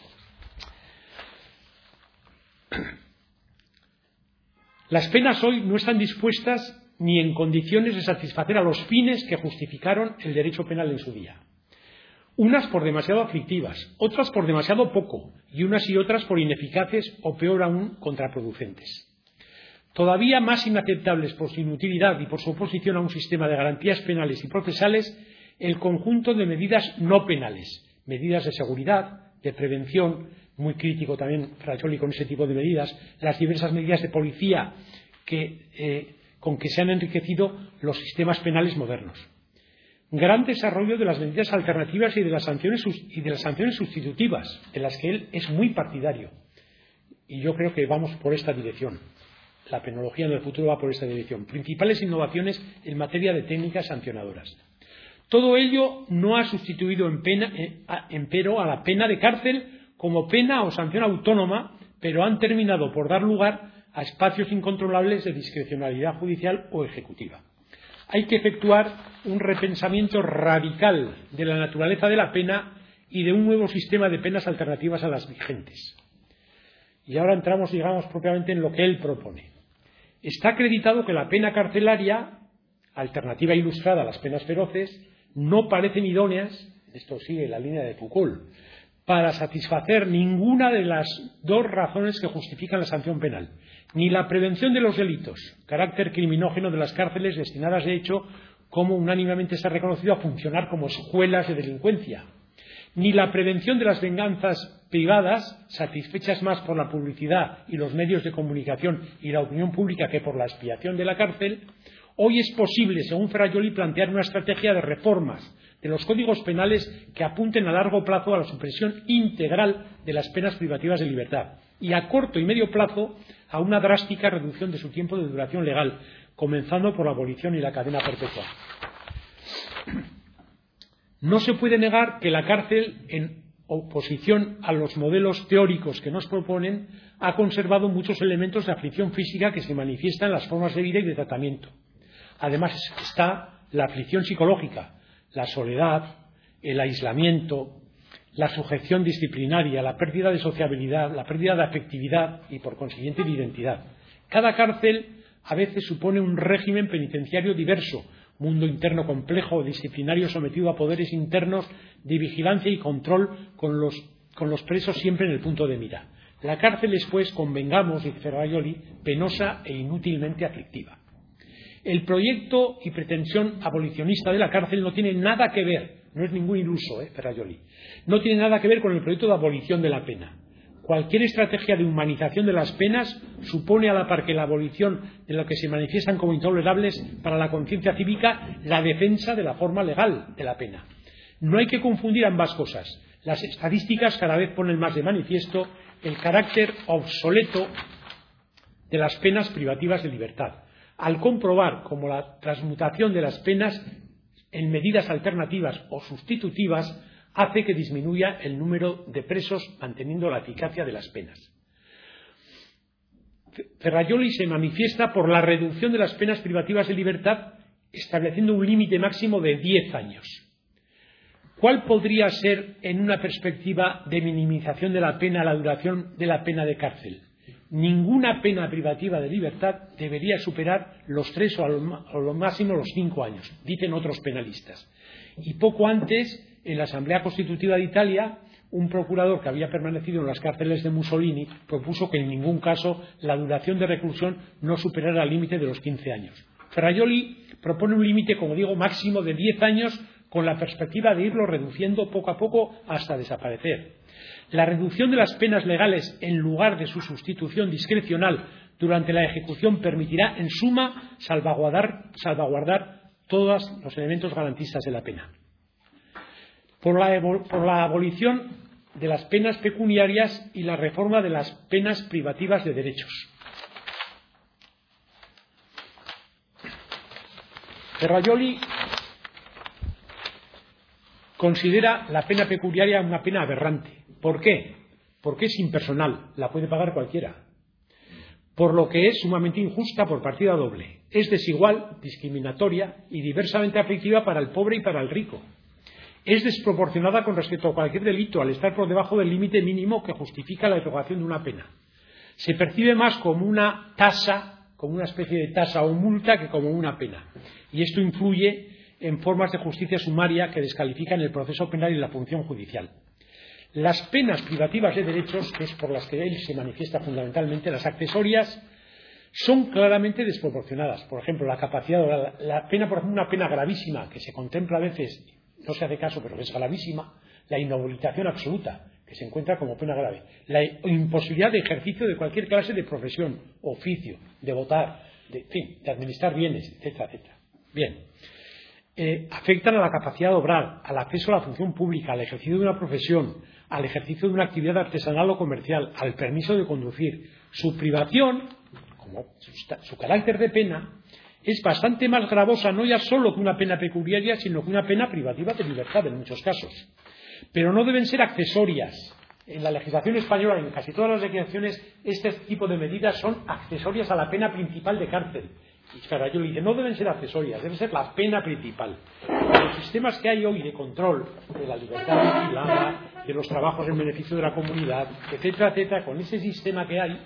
[SPEAKER 1] Las penas hoy no están dispuestas ni en condiciones de satisfacer a los fines que justificaron el derecho penal en su día. Unas por demasiado aflictivas, otras por demasiado poco, y unas y otras por ineficaces o, peor aún, contraproducentes. Todavía más inaceptables por su inutilidad y por su oposición a un sistema de garantías penales y procesales, el conjunto de medidas no penales, medidas de seguridad, de prevención, muy crítico también Ferrajoli con ese tipo de medidas, las diversas medidas de policía con que se han enriquecido los sistemas penales modernos. Gran desarrollo de las medidas alternativas y de las sanciones sustitutivas, de las que él es muy partidario. Y yo creo que vamos por esta dirección. La penología en el futuro va por esta dirección. Principales innovaciones en materia de técnicas sancionadoras. Todo ello no ha sustituido empero a la pena de cárcel como pena o sanción autónoma, pero han terminado por dar lugar a espacios incontrolables de discrecionalidad judicial o ejecutiva. Hay que efectuar un repensamiento radical de la naturaleza de la pena y de un nuevo sistema de penas alternativas a las vigentes. Y ahora entramos, digamos, propiamente en lo que él propone. Está acreditado que la pena carcelaria, alternativa ilustrada a las penas feroces, no parecen idóneas, esto sigue la línea de Foucault, para satisfacer ninguna de las dos razones que justifican la sanción penal, ni la prevención de los delitos, carácter criminógeno de las cárceles destinadas de hecho, como unánimemente se ha reconocido, a funcionar como escuelas de delincuencia, ni la prevención de las venganzas privadas, satisfechas más por la publicidad y los medios de comunicación y la opinión pública que por la expiación de la cárcel. Hoy es posible, según Ferrajoli, plantear una estrategia de reformas de los códigos penales que apunten a largo plazo a la supresión integral de las penas privativas de libertad y a corto y medio plazo a una drástica reducción de su tiempo de duración legal, comenzando por la abolición y la cadena perpetua. No se puede negar que la cárcel, en oposición a los modelos teóricos que nos proponen, ha conservado muchos elementos de aflicción física que se manifiestan en las formas de vida y de tratamiento. Además está la aflicción psicológica, la soledad, el aislamiento, la sujeción disciplinaria, la pérdida de sociabilidad, la pérdida de afectividad y, por consiguiente, de identidad. Cada cárcel a veces supone un régimen penitenciario diverso, mundo interno complejo, disciplinario sometido a poderes internos de vigilancia y control con los presos siempre en el punto de mira. La cárcel es, pues, convengamos, dice Ferrajoli, penosa e inútilmente aflictiva. El proyecto y pretensión abolicionista de la cárcel no tiene nada que ver, no es ningún iluso, Ferrajoli, no tiene nada que ver con el proyecto de abolición de la pena. Cualquier estrategia de humanización de las penas supone, a la par que la abolición de lo que se manifiestan como intolerables para la conciencia cívica, la defensa de la forma legal de la pena. No hay que confundir ambas cosas. Las estadísticas cada vez ponen más de manifiesto el carácter obsoleto de las penas privativas de libertad. al comprobar cómo la transmutación de las penas en medidas alternativas o sustitutivas hace que disminuya el número de presos manteniendo la eficacia de las penas. Ferrajoli se manifiesta por la reducción de las penas privativas de libertad estableciendo un límite máximo de 10 años. ¿Cuál podría ser, en una perspectiva de minimización de la pena, la duración de la pena de cárcel? Ninguna pena privativa de libertad debería superar los 3 o a lo máximo los 5 años, dicen otros penalistas. Y poco antes, en la Asamblea Constitutiva de Italia, un procurador que había permanecido en las cárceles de Mussolini propuso que en ningún caso la duración de reclusión no superara el límite de los 15 años. Ferrajoli propone un límite, como digo, máximo de 10 años con la perspectiva de irlo reduciendo poco a poco hasta desaparecer. La reducción de las penas legales en lugar de su sustitución discrecional durante la ejecución permitirá, en suma, salvaguardar todos los elementos garantistas de la pena. Por la abolición de las penas pecuniarias y la reforma de las penas privativas de derechos. Ferrajoli considera la pena pecuniaria una pena aberrante. ¿Por qué? Porque es impersonal, la puede pagar cualquiera. Por lo que es sumamente injusta por partida doble. Es desigual, discriminatoria y diversamente aflictiva para el pobre y para el rico. Es desproporcionada con respecto a cualquier delito al estar por debajo del límite mínimo que justifica la erogación de una pena. Se percibe más como una tasa, como una especie de tasa o multa que como una pena. Y esto influye en formas de justicia sumaria que descalifican el proceso penal y la función judicial. Las penas privativas de derechos, que es por las que él se manifiesta fundamentalmente, las accesorias, son claramente desproporcionadas. Por ejemplo, la capacidad, la pena, por ejemplo, una pena gravísima que se contempla a veces, no se hace caso, pero es gravísima, la inhabilitación absoluta, que se encuentra como pena grave, la imposibilidad de ejercicio de cualquier clase de profesión, oficio, de votar, de administrar bienes, etcétera, etcétera. Bien. Afectan a la capacidad de obrar, al acceso a la función pública, al ejercicio de una profesión, al ejercicio de una actividad artesanal o comercial, al permiso de conducir. Su privación, como su carácter de pena, es bastante más gravosa, no ya solo que una pena pecuniaria, sino que una pena privativa de libertad en muchos casos. Pero no deben ser accesorias. En la legislación española, en casi todas las legislaciones, este tipo de medidas son accesorias a la pena principal de cárcel. Y Ferrajoli dice, no deben ser accesorias, debe ser la pena principal. Los sistemas que hay hoy de control de la libertad vigilada, de los trabajos en beneficio de la comunidad, etcétera, etcétera, con ese sistema que hay,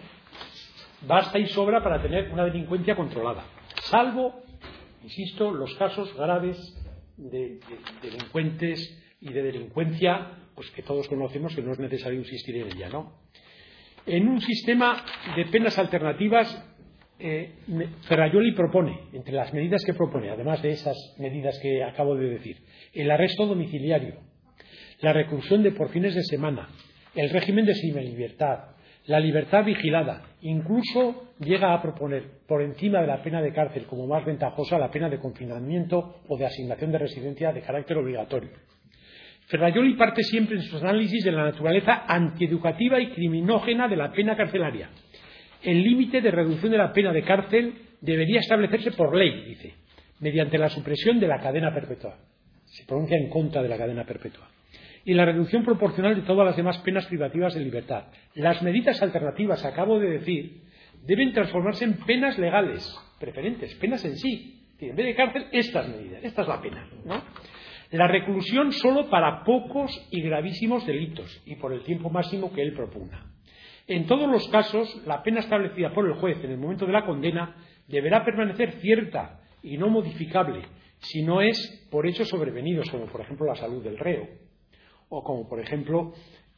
[SPEAKER 1] basta y sobra para tener una delincuencia controlada. Salvo, insisto, los casos graves de delincuentes y de delincuencia, pues que todos conocemos, que no es necesario insistir en ella, ¿no? En un sistema de penas alternativas, Ferrajoli propone, entre las medidas que propone, además de esas medidas que acabo de decir, el arresto domiciliario, la reclusión de por fines de semana, el régimen de semilibertad, la libertad vigilada, incluso llega a proponer por encima de la pena de cárcel como más ventajosa la pena de confinamiento o de asignación de residencia de carácter obligatorio. Ferrajoli parte siempre en sus análisis de la naturaleza antieducativa y criminógena de la pena carcelaria. El límite de reducción de la pena de cárcel debería establecerse por ley, dice, mediante la supresión de la cadena perpetua. Se pronuncia en contra de la cadena perpetua. Y la reducción proporcional de todas las demás penas privativas de libertad. Las medidas alternativas, acabo de decir, deben transformarse en penas legales, preferentes, penas en sí. En vez de cárcel, estas medidas, esta es la pena, ¿no? La reclusión solo para pocos y gravísimos delitos y por el tiempo máximo que él propugna. En todos los casos, la pena establecida por el juez en el momento de la condena deberá permanecer cierta y no modificable, si no es por hechos sobrevenidos, como por ejemplo la salud del reo, o como por ejemplo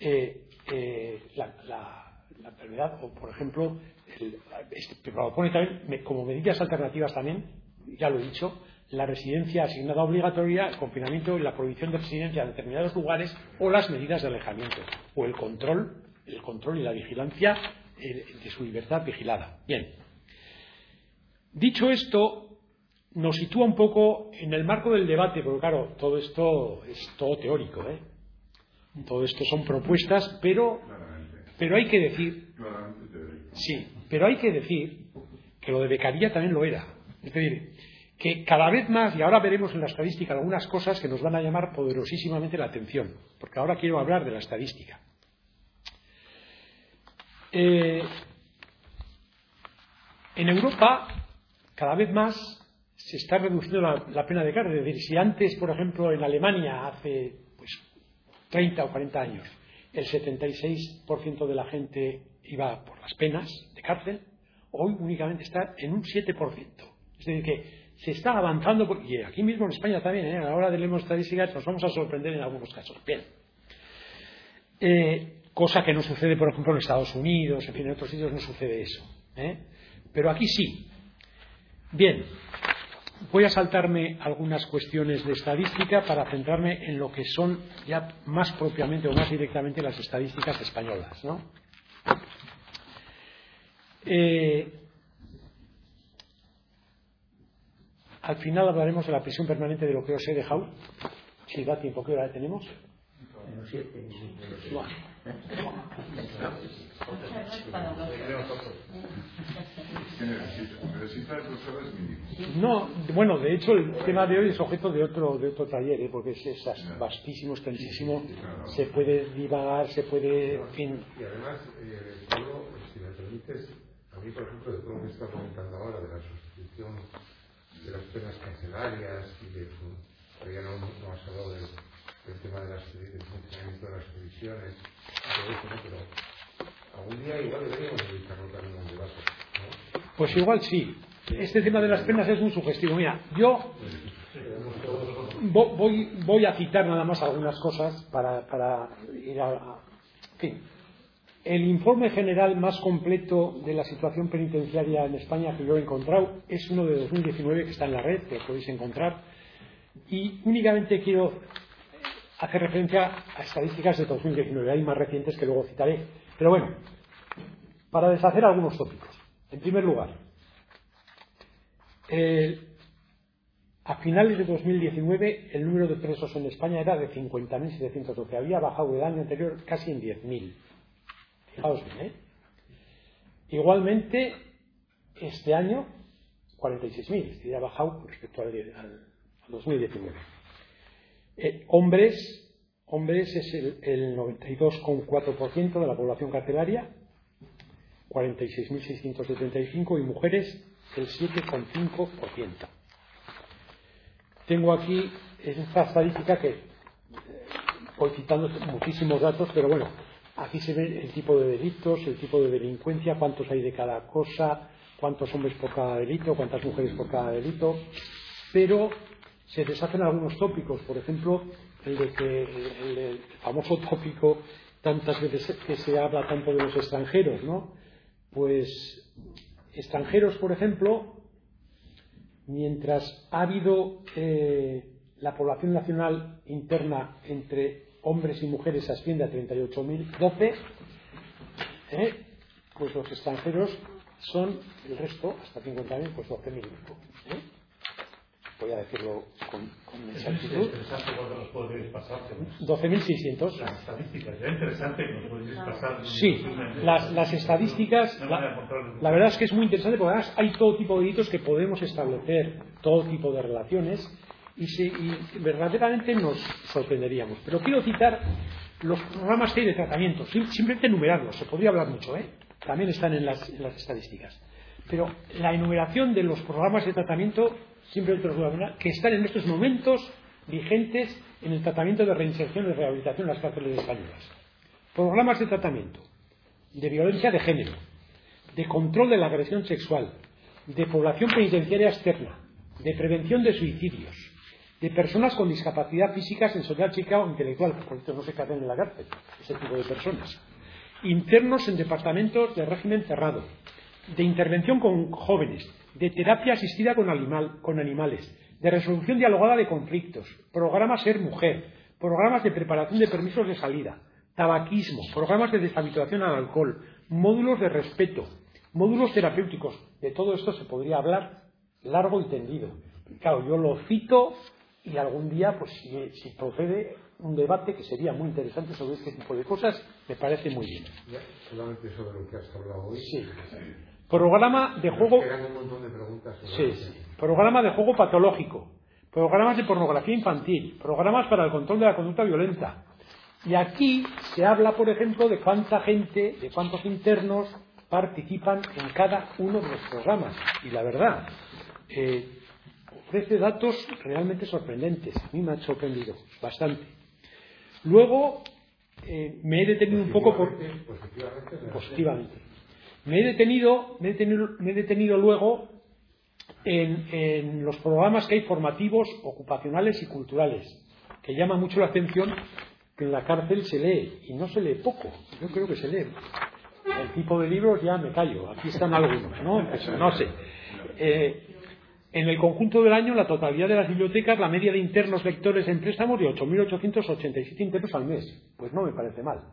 [SPEAKER 1] la enfermedad, o por ejemplo, propone también, como medidas alternativas también, ya lo he dicho, la residencia asignada obligatoria, el confinamiento y la prohibición de residencia en determinados lugares, o las medidas de alejamiento, o el control y la vigilancia de su libertad vigilada. Bien. Dicho esto, nos sitúa un poco en el marco del debate, porque claro, todo esto es todo teórico, Todo esto son propuestas, pero hay que decir, sí, pero hay que decir que lo de becaría también lo era. Es decir, que cada vez más, y ahora veremos en la estadística algunas cosas que nos van a llamar poderosísimamente la atención, porque ahora quiero hablar de la estadística. En Europa, cada vez más se está reduciendo la pena de cárcel. Es decir, si antes, por ejemplo, en Alemania, hace 30 o 40 años, el 76% de la gente iba por las penas de cárcel, hoy únicamente está en un 7%. Es decir, que se está avanzando, y aquí mismo en España también, a la hora de leer estadísticas nos vamos a sorprender en algunos casos. Bien. Cosa que no sucede, por ejemplo, en Estados Unidos, en fin, en otros sitios no sucede eso. Pero aquí sí. Bien, voy a saltarme algunas cuestiones de estadística para centrarme en lo que son ya más propiamente o más directamente las estadísticas españolas, ¿no? Al final hablaremos de la prisión permanente, de lo que os he dejado. Si da tiempo, ¿qué hora tenemos? No, bueno, de hecho el tema de hoy es objeto de otro taller, porque es vastísimo, extensísimo, se puede divagar, se puede, en fin.
[SPEAKER 2] Y además, Pablo, si me permites, a mí, por ejemplo, de todo lo que está comentando ahora, de la sustitución de las penas carcelarias y de todavía no has hablado del tema del funcionamiento de las prisiones, todo eso, ¿no? Pero algún día igual deberíamos dedicarlo también a un debate, ¿no?
[SPEAKER 1] Pues igual sí. Este tema de las penas es muy sugestivo. Mira, yo voy a citar nada más algunas cosas para ir a... En fin, el informe general más completo de la situación penitenciaria en España que yo he encontrado es uno de 2019 que está en la red, que podéis encontrar, y únicamente quiero hacer referencia a estadísticas de 2019, hay más recientes que luego citaré, pero bueno, para deshacer algunos tópicos. En primer lugar, a finales de 2019 el número de presos en España era de 50.712, había bajado el año anterior casi en 10.000. Fijaos bien, Igualmente, este año 46.000, que ha bajado con respecto al 2019. Hombres es el 92,4% de la población carcelaria, 46.675, y mujeres el 7,5%. Tengo aquí esta estadística que voy citando muchísimos datos, pero bueno, aquí se ve el tipo de delitos, el tipo de delincuencia, cuántos hay de cada cosa, cuántos hombres por cada delito, cuántas mujeres por cada delito, pero se deshacen algunos tópicos, por ejemplo, el famoso tópico tantas veces que se habla tanto de los extranjeros, ¿no? Pues extranjeros, por ejemplo, mientras ha habido la población nacional interna entre hombres y mujeres asciende a 38.012, pues los extranjeros son el resto, hasta 50.000, pues 12.000. Voy a decirlo con exactitud. 12.600.
[SPEAKER 3] Las estadísticas, es interesante que nos podéis pasar.
[SPEAKER 1] Sí, las estadísticas, la verdad es que es muy interesante porque además hay todo tipo de delitos que podemos establecer, todo tipo de relaciones, y verdaderamente nos sorprenderíamos. Pero quiero citar los programas que hay de tratamiento, simplemente enumerarlos, se podría hablar mucho, también están en las estadísticas. Pero la enumeración de los programas de tratamiento, simplemente los voy a enumerar, que están en estos momentos vigentes en el tratamiento de reinserción y rehabilitación en las cárceles españolas. Programas de tratamiento de violencia de género, de control de la agresión sexual, de población penitenciaria externa, de prevención de suicidios, de personas con discapacidad física, sensorial, psíquica o intelectual, por esto no se quedan en la cárcel, ese tipo de personas, internos en departamentos de régimen cerrado, de intervención con jóvenes, de terapia asistida con animales, de resolución dialogada de conflictos, programas Ser Mujer, programas de preparación de permisos de salida, tabaquismo, programas de deshabituación al alcohol, módulos de respeto, módulos terapéuticos. De todo esto se podría hablar largo y tendido. Claro, yo lo cito y algún día, pues si procede un debate que sería muy interesante sobre este tipo de cosas, me parece muy bien.
[SPEAKER 2] Ya, solamente sobre lo que has hablado hoy.
[SPEAKER 1] Sí. programa de juego...
[SPEAKER 2] Quedan un montón de preguntas.
[SPEAKER 1] Sí. Programa de juego patológico, programas de pornografía infantil, programas para el control de la conducta violenta. Y aquí se habla, por ejemplo, de cuánta gente, de cuántos internos participan en cada uno de los programas. Y la verdad, ofrece datos realmente sorprendentes. A mí me ha sorprendido bastante. Luego, me he detenido un poco por... Positivamente. Me he detenido luego en los programas que hay formativos, ocupacionales y culturales, que llama mucho la atención que en la cárcel se lee, y no se lee poco, yo creo que se lee. El tipo de libros ya me callo, aquí están algunos, ¿no? Pues, no sé. En el conjunto del año, la totalidad de las bibliotecas, la media de internos lectores en préstamos de 8.887 internos al mes. Pues no me parece mal.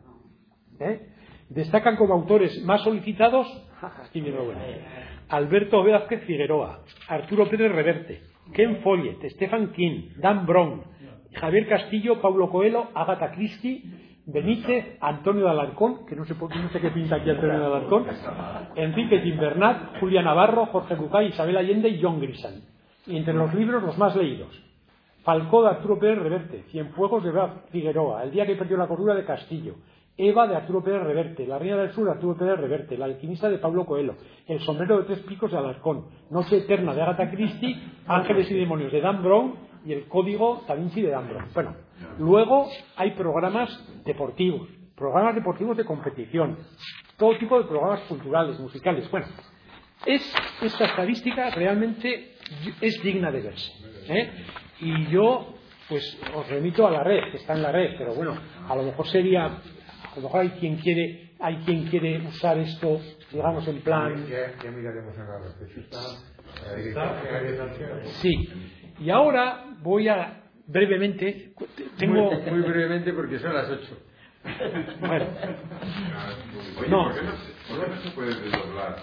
[SPEAKER 1] Destacan como autores más solicitados, aquí viene lo bueno, Alberto Vázquez Figueroa, Arturo Pérez Reverte, Ken Follett, Stephen King, Dan Brown, Javier Castillo, Paulo Coelho, Agatha Christie, Benítez, Antonio de Alarcón, que no sé qué pinta aquí Antonio de Alarcón, Enrique Gimbernat, Julia Navarro, Jorge Bucay, Isabel Allende y John Grisham. Y entre los libros los más leídos: Falcó de Arturo Pérez Reverte, Cienfuegos de Vázquez Figueroa, El día que perdió la cordura de Castillo, Eva de Arturo Pérez Reverte, La reina del sur de Arturo Pérez Reverte, El alquimista de Paulo Coelho, El sombrero de tres picos de Alarcón, Noche eterna de Agatha Christie, Ángeles y demonios de Dan Brown y El código Da Vinci de Dan Brown. Bueno, luego hay programas deportivos de competición, todo tipo de programas culturales, musicales. Bueno, esta estadística realmente es digna de verse, y yo pues os remito a la red, que está en la red, pero bueno, a lo mejor hay quien quiere usar esto, digamos, en plan...
[SPEAKER 2] Ya miraremos a la red.
[SPEAKER 1] Sí, y ahora voy a brevemente...
[SPEAKER 4] Muy brevemente, porque son las 8.
[SPEAKER 1] Bueno.
[SPEAKER 5] Oye,
[SPEAKER 1] No.
[SPEAKER 5] ¿por qué no se puede desdoblar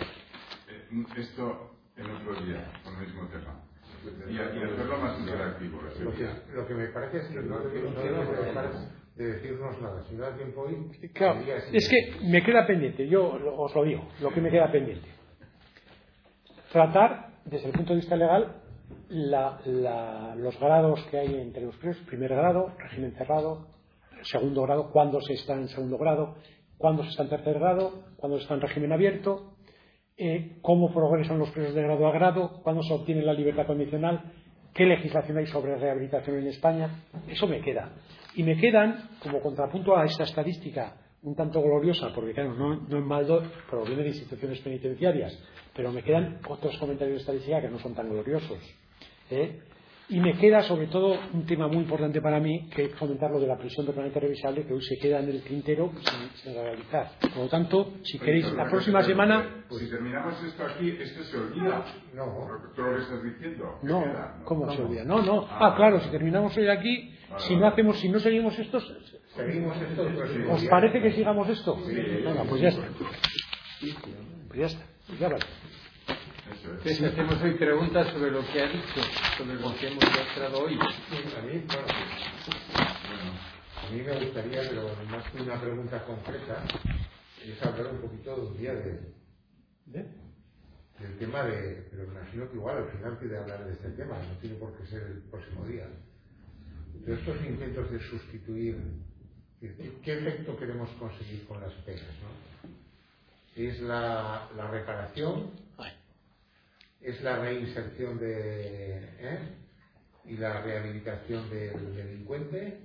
[SPEAKER 5] esto en otro día, con el mismo tema? Y hacerlo más interactivo.
[SPEAKER 2] Lo que me parece es que no debemos dejar de decirnos nada. Si no da tiempo hoy...
[SPEAKER 1] Claro, es que me queda pendiente, yo os lo digo, lo que me queda pendiente. Tratar, desde el punto de vista legal, los grados que hay entre los presos: primer grado, régimen cerrado; segundo grado, cuándo se está en segundo grado, cuándo se está en tercer grado, cuándo se está en régimen abierto, cómo progresan los presos de grado a grado, cuándo se obtiene la libertad condicional, qué legislación hay sobre rehabilitación en España. Eso me queda. Y me quedan, como contrapunto a esta estadística un tanto gloriosa, porque claro, no en Maldo proviene de instituciones penitenciarias, pero me quedan otros comentarios de estadística que no son tan gloriosos. Y me queda sobre todo un tema muy importante para mí, que es comentar lo de la prisión permanente revisable, que hoy se queda en el tintero sin realizar. Por lo tanto, si queréis, la próxima semana...
[SPEAKER 5] Si terminamos esto aquí, ¿esto se olvida?
[SPEAKER 2] No.
[SPEAKER 5] Todo lo que estás diciendo.
[SPEAKER 1] No,
[SPEAKER 5] ¿no?
[SPEAKER 1] ¿cómo se olvida? No. Claro, si terminamos hoy aquí, si no seguimos esto...
[SPEAKER 2] Seguimos esto.
[SPEAKER 1] ¿Os parece que sigamos esto?
[SPEAKER 5] Sí.
[SPEAKER 1] Venga, pues ya está. Pues ya está. Pues ya vale.
[SPEAKER 4] Entonces hacemos hoy preguntas sobre lo que ha dicho, sobre lo que hemos mostrado hoy.
[SPEAKER 2] A mí me gustaría, pero más que una pregunta concreta, es hablar un poquito de un día del tema de... Pero me imagino que igual al final quiere hablar de este tema, no tiene por qué ser el próximo día. De estos intentos de sustituir, ¿qué efecto queremos conseguir con las penas, no? ¿Es la reparación? ¿Es la reinserción y la rehabilitación del delincuente?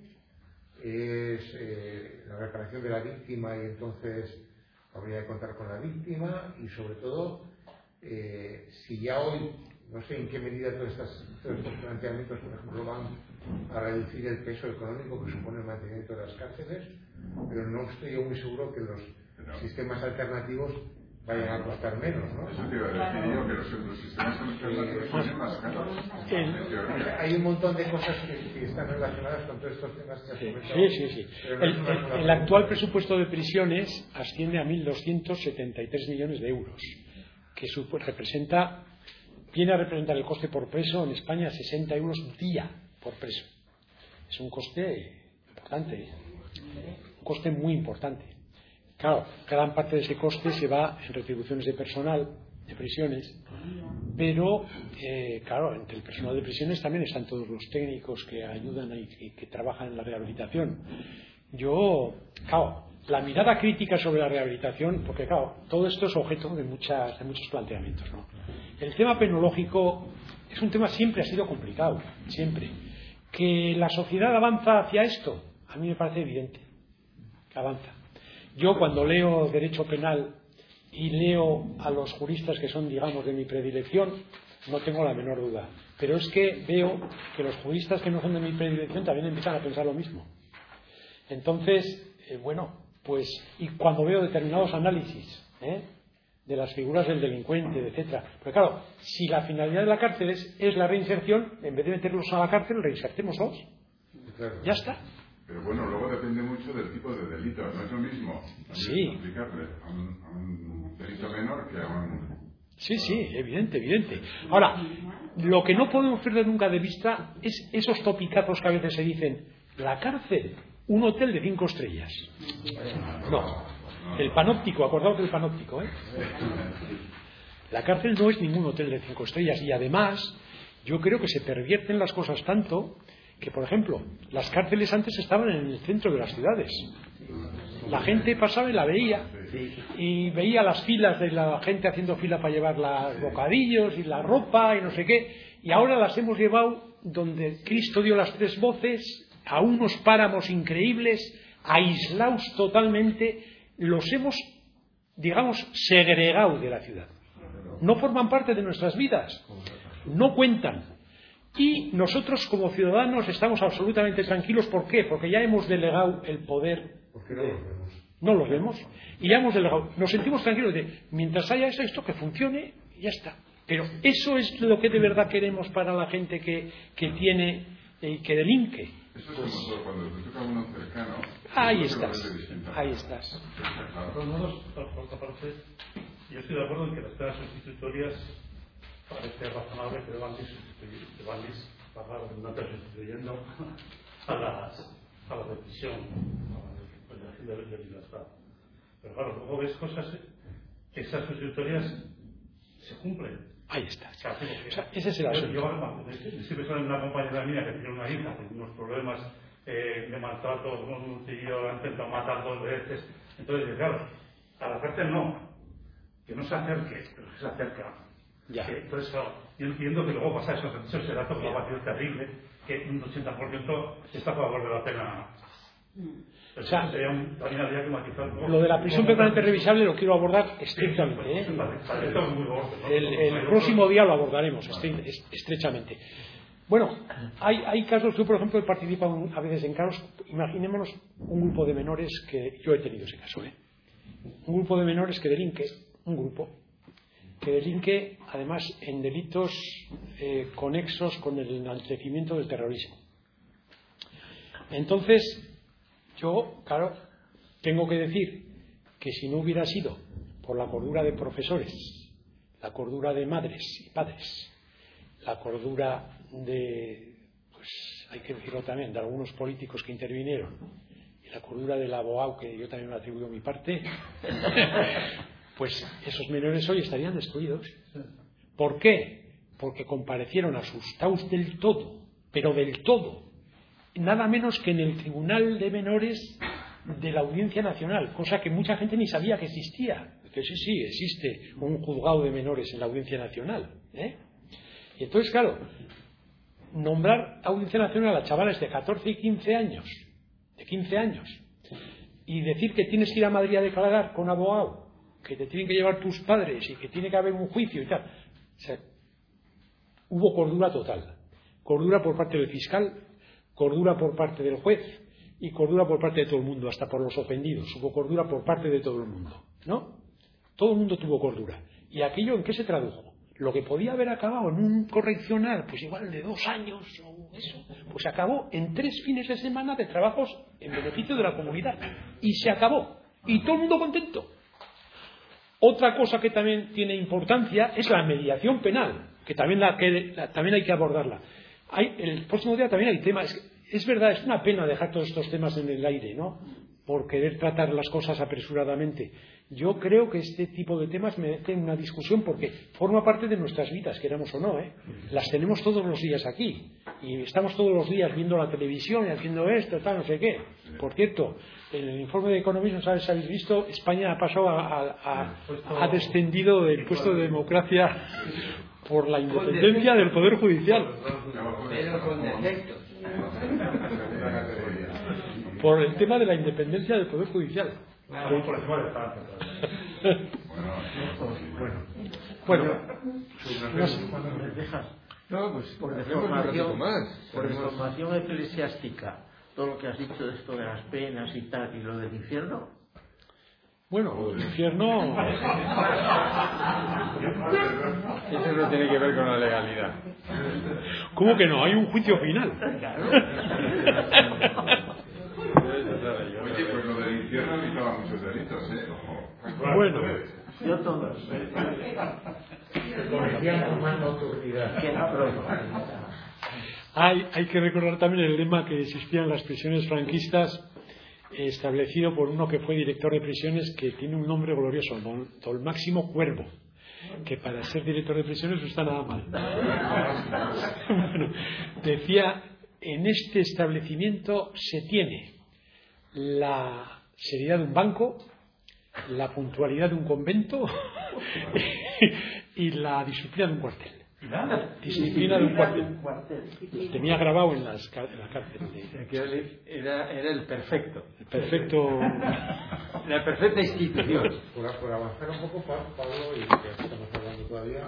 [SPEAKER 2] ¿Es la reparación de la víctima y entonces habría que contar con la víctima? Y sobre todo, si ya hoy, no sé en qué medida todos estos planteamientos, por ejemplo, van a reducir el peso económico que supone el mantenimiento de las cárceles, pero no estoy yo muy seguro que los sistemas alternativos vayan a costar menos, ¿no?
[SPEAKER 5] Eso te iba a decir yo, que los sistemas alternativos son más caros.
[SPEAKER 2] Hay un montón de cosas que están relacionadas con todos estos temas que has comentado.
[SPEAKER 1] Sí. El actual presupuesto de prisiones asciende a 1.273 millones de euros, que viene a representar el coste por preso en España 60 euros día por preso. Es un coste importante, un coste muy importante. Claro, gran parte de ese coste se va en retribuciones de personal, de prisiones, pero claro, entre el personal de prisiones también están todos los técnicos que ayudan y que trabajan en la rehabilitación. Yo, claro, la mirada crítica sobre la rehabilitación, porque claro, todo esto es objeto de muchos planteamientos, ¿no? El tema penológico es un tema siempre ha sido complicado, siempre. Que la sociedad avanza hacia esto, a mí me parece evidente que avanza. Yo cuando leo derecho penal y leo a los juristas que son, digamos, de mi predilección, no tengo la menor duda. Pero es que veo que los juristas que no son de mi predilección también empiezan a pensar lo mismo. Entonces, bueno, pues, y cuando veo determinados análisis de las figuras del delincuente, etcétera, pero claro, si la finalidad de la cárcel es la reinserción, en vez de meterlos a la cárcel, reinsertémoslos. Ya está.
[SPEAKER 5] Pero bueno, luego depende mucho del tipo de delito. No es lo mismo aplicarle a un delito menor que a un...
[SPEAKER 1] Sí, evidente. Ahora, lo que no podemos perder nunca de vista es esos topicazos que a veces se dicen: la cárcel, un hotel de 5 estrellas. No, el panóptico, acordaos del panóptico, La cárcel no es ningún hotel de 5 estrellas y además yo creo que se pervierten las cosas tanto que, por ejemplo, las cárceles antes estaban en el centro de las ciudades. La gente pasaba y la veía, y veía las filas de la gente haciendo fila para llevar los bocadillos y la ropa y no sé qué, y ahora las hemos llevado donde Cristo dio las 3 voces, a unos páramos increíbles, aislados totalmente, los hemos, digamos, segregado de la ciudad. No forman parte de nuestras vidas, no cuentan. Y nosotros como ciudadanos estamos absolutamente tranquilos. ¿Por qué? Porque ya hemos delegado el poder.
[SPEAKER 2] Porque no los vemos.
[SPEAKER 1] No los vemos. Y ya hemos delegado. Nos sentimos tranquilos de, mientras haya esto que funcione, ya está. Pero eso es lo que de verdad queremos para la gente que tiene, que delinque.
[SPEAKER 5] Eso es como todo, cuando te toca a uno cercano.
[SPEAKER 1] Ahí estás.
[SPEAKER 3] De todos modos, por otra parte, yo estoy de acuerdo en que las penas sustitutorias parece razonable que deban ir sustituyendo a la decisión de libertad. Pero claro, luego ves cosas que esas sustitutorias se cumplen.
[SPEAKER 1] Ahí está.
[SPEAKER 3] O sea,
[SPEAKER 1] ese es el asunto.
[SPEAKER 3] Yo estoy pensando en una compañera mía que tiene una hija con unos problemas de maltrato con un tío, ha intentado matar 2 veces. Entonces, claro, a la cárcel no, que no se acerque, pero que se acerca. Entonces, claro, yo entiendo que luego pasa ese dato que va a ser terrible, que un 80% está a favor de la pena.
[SPEAKER 1] O sea,
[SPEAKER 3] también habría que matizar.
[SPEAKER 1] Lo de la prisión permanente revisable lo quiero abordar estrictamente. El próximo día lo abordaremos estrechamente. Bueno, hay casos, yo por ejemplo he participado a veces en casos, imaginémonos un grupo de menores que yo he tenido ese caso, un grupo de menores que delinque, además en delitos conexos con el enaltecimiento del terrorismo. Entonces, yo, claro, tengo que decir que si no hubiera sido por la cordura de profesores, la cordura de madres y padres, la cordura de, pues hay que decirlo también, de algunos políticos que intervinieron, y la cordura del abogado, que yo también me atribuyo mi parte, pues esos menores hoy estarían destruidos. ¿Por qué? Porque comparecieron asustados del todo, pero del todo, nada menos que en el Tribunal de Menores de la Audiencia Nacional, cosa que mucha gente ni sabía que existía. Que sí, existe un juzgado de menores en la Audiencia Nacional, Y entonces, claro, nombrar Audiencia Nacional a chavales de 14 y 15 años, y decir que tienes que ir a Madrid a declarar con abogado, que te tienen que llevar tus padres y que tiene que haber un juicio y tal. O sea, hubo cordura total. Cordura por parte del fiscal, cordura por parte del juez y cordura por parte de todo el mundo, hasta por los ofendidos. Hubo cordura por parte de todo el mundo, ¿no? Todo el mundo tuvo cordura. ¿Y aquello en qué se tradujo? Lo que podía haber acabado en un correccional, pues igual de 2 años o eso, pues acabó en 3 fines de semana de trabajos en beneficio de la comunidad. Y se acabó. Y todo el mundo contento. Otra cosa que también tiene importancia es la mediación penal, que también hay que abordarla. El próximo día también hay temas. Es verdad, es una pena dejar todos estos temas en el aire, ¿no? por querer tratar las cosas apresuradamente. Yo creo que este tipo de temas merecen una discusión porque forma parte de nuestras vidas, queramos o no, ¿eh? Las tenemos todos los días aquí y estamos todos los días viendo la televisión y haciendo esto, tal, no sé qué. Por cierto, en el informe de economía, no sabes si habéis visto, España ha pasado ha descendido del puesto de democracia por la independencia del Poder Judicial.
[SPEAKER 4] Pero con defectos.
[SPEAKER 1] Por el tema de la independencia del Poder Judicial.
[SPEAKER 3] Por encima de Francia.
[SPEAKER 1] Bueno,
[SPEAKER 4] No, pues
[SPEAKER 6] por
[SPEAKER 4] hacemos un ratito más.
[SPEAKER 6] por información eclesiástica, todo lo que has dicho de esto de las penas y tal, y lo del infierno.
[SPEAKER 1] bueno, el infierno.
[SPEAKER 4] Eso no tiene que ver con la legalidad.
[SPEAKER 1] ¿Cómo que no? Hay un juicio final.
[SPEAKER 5] Oye, pues lo del infierno evitaba muchos delitos, ¿eh? Ojo.
[SPEAKER 1] Bueno,
[SPEAKER 6] Yo todos. Que no, pero
[SPEAKER 1] hay que recordar también el lema que existía en las prisiones franquistas, establecido por uno que fue director de prisiones, que tiene un nombre glorioso, don Máximo Cuervo, que para ser director de prisiones no está nada mal. Bueno, decía, en este establecimiento se tiene la seriedad de un banco, la puntualidad de un convento y la disciplina de un cuartel. Disciplina de un cuartel. Tenía grabado en la cárcel.
[SPEAKER 4] Era el perfecto.
[SPEAKER 1] El perfecto.
[SPEAKER 4] La perfecta institución.
[SPEAKER 2] Por avanzar un poco, Pablo, y que estamos hablando todavía,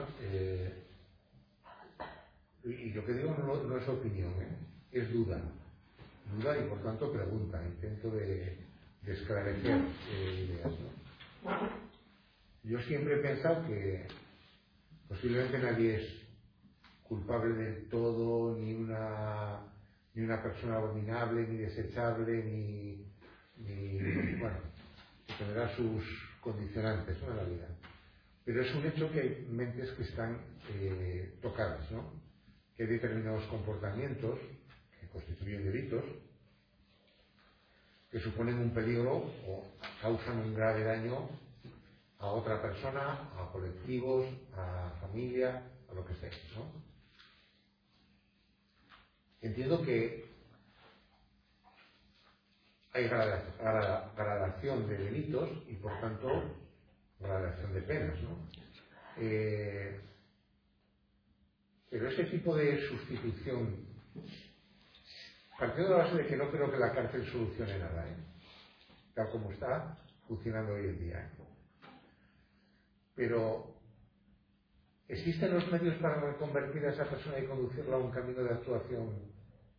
[SPEAKER 2] y lo que digo no es opinión, es duda. Duda y por tanto pregunta, intento de esclarecer ideas, ¿no? Yo siempre he pensado que posiblemente nadie es culpable del todo, ni una persona abominable, ni desechable, ni bueno, que tendrá sus condicionantes, ¿no?, en la vida. Pero es un hecho que hay mentes que están tocadas, ¿no? Que hay determinados comportamientos que constituyen delitos, que suponen un peligro o causan un grave daño a otra persona, a colectivos, a familia, a lo que sea, ¿no? Entiendo que hay gradación de delitos y por tanto gradación de penas, ¿no? Pero ese tipo de sustitución, partiendo de la base de que no creo que la cárcel solucione nada, tal como está funcionando hoy en día, pero ¿existen los medios para reconvertir a esa persona y conducirla a un camino de actuación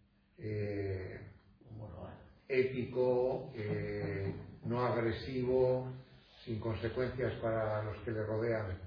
[SPEAKER 2] ético, no agresivo, sin consecuencias para los que le rodean?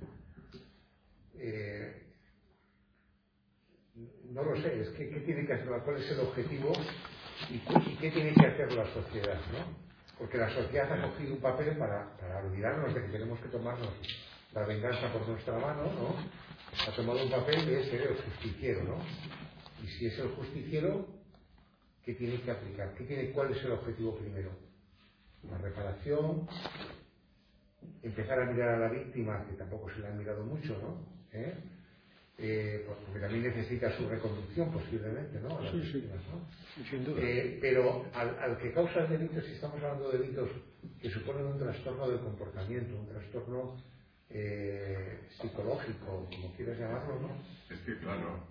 [SPEAKER 2] No lo sé, es que ¿qué tiene que hacer? ¿Cuál es el objetivo? ¿Y qué tiene que hacer la sociedad, ¿no? Porque la sociedad ha cogido un papel para olvidarnos de que tenemos que tomarnos la venganza por nuestra mano, ¿no? Ha tomado un papel de ser el justiciero, ¿no? Y si es el justiciero, ¿qué tiene que aplicar? ¿Cuál es el objetivo primero? La reparación, empezar a mirar a la víctima, que tampoco se le ha mirado mucho, ¿no? Porque también necesita su reconducción posiblemente, ¿no? A las víctimas, ¿no?
[SPEAKER 1] Sí, sin duda.
[SPEAKER 2] Pero al que causa el delito, si estamos hablando de delitos que suponen un trastorno del comportamiento, un trastorno psicológico, como quieras llamarlo, ¿no?
[SPEAKER 5] Es que claro.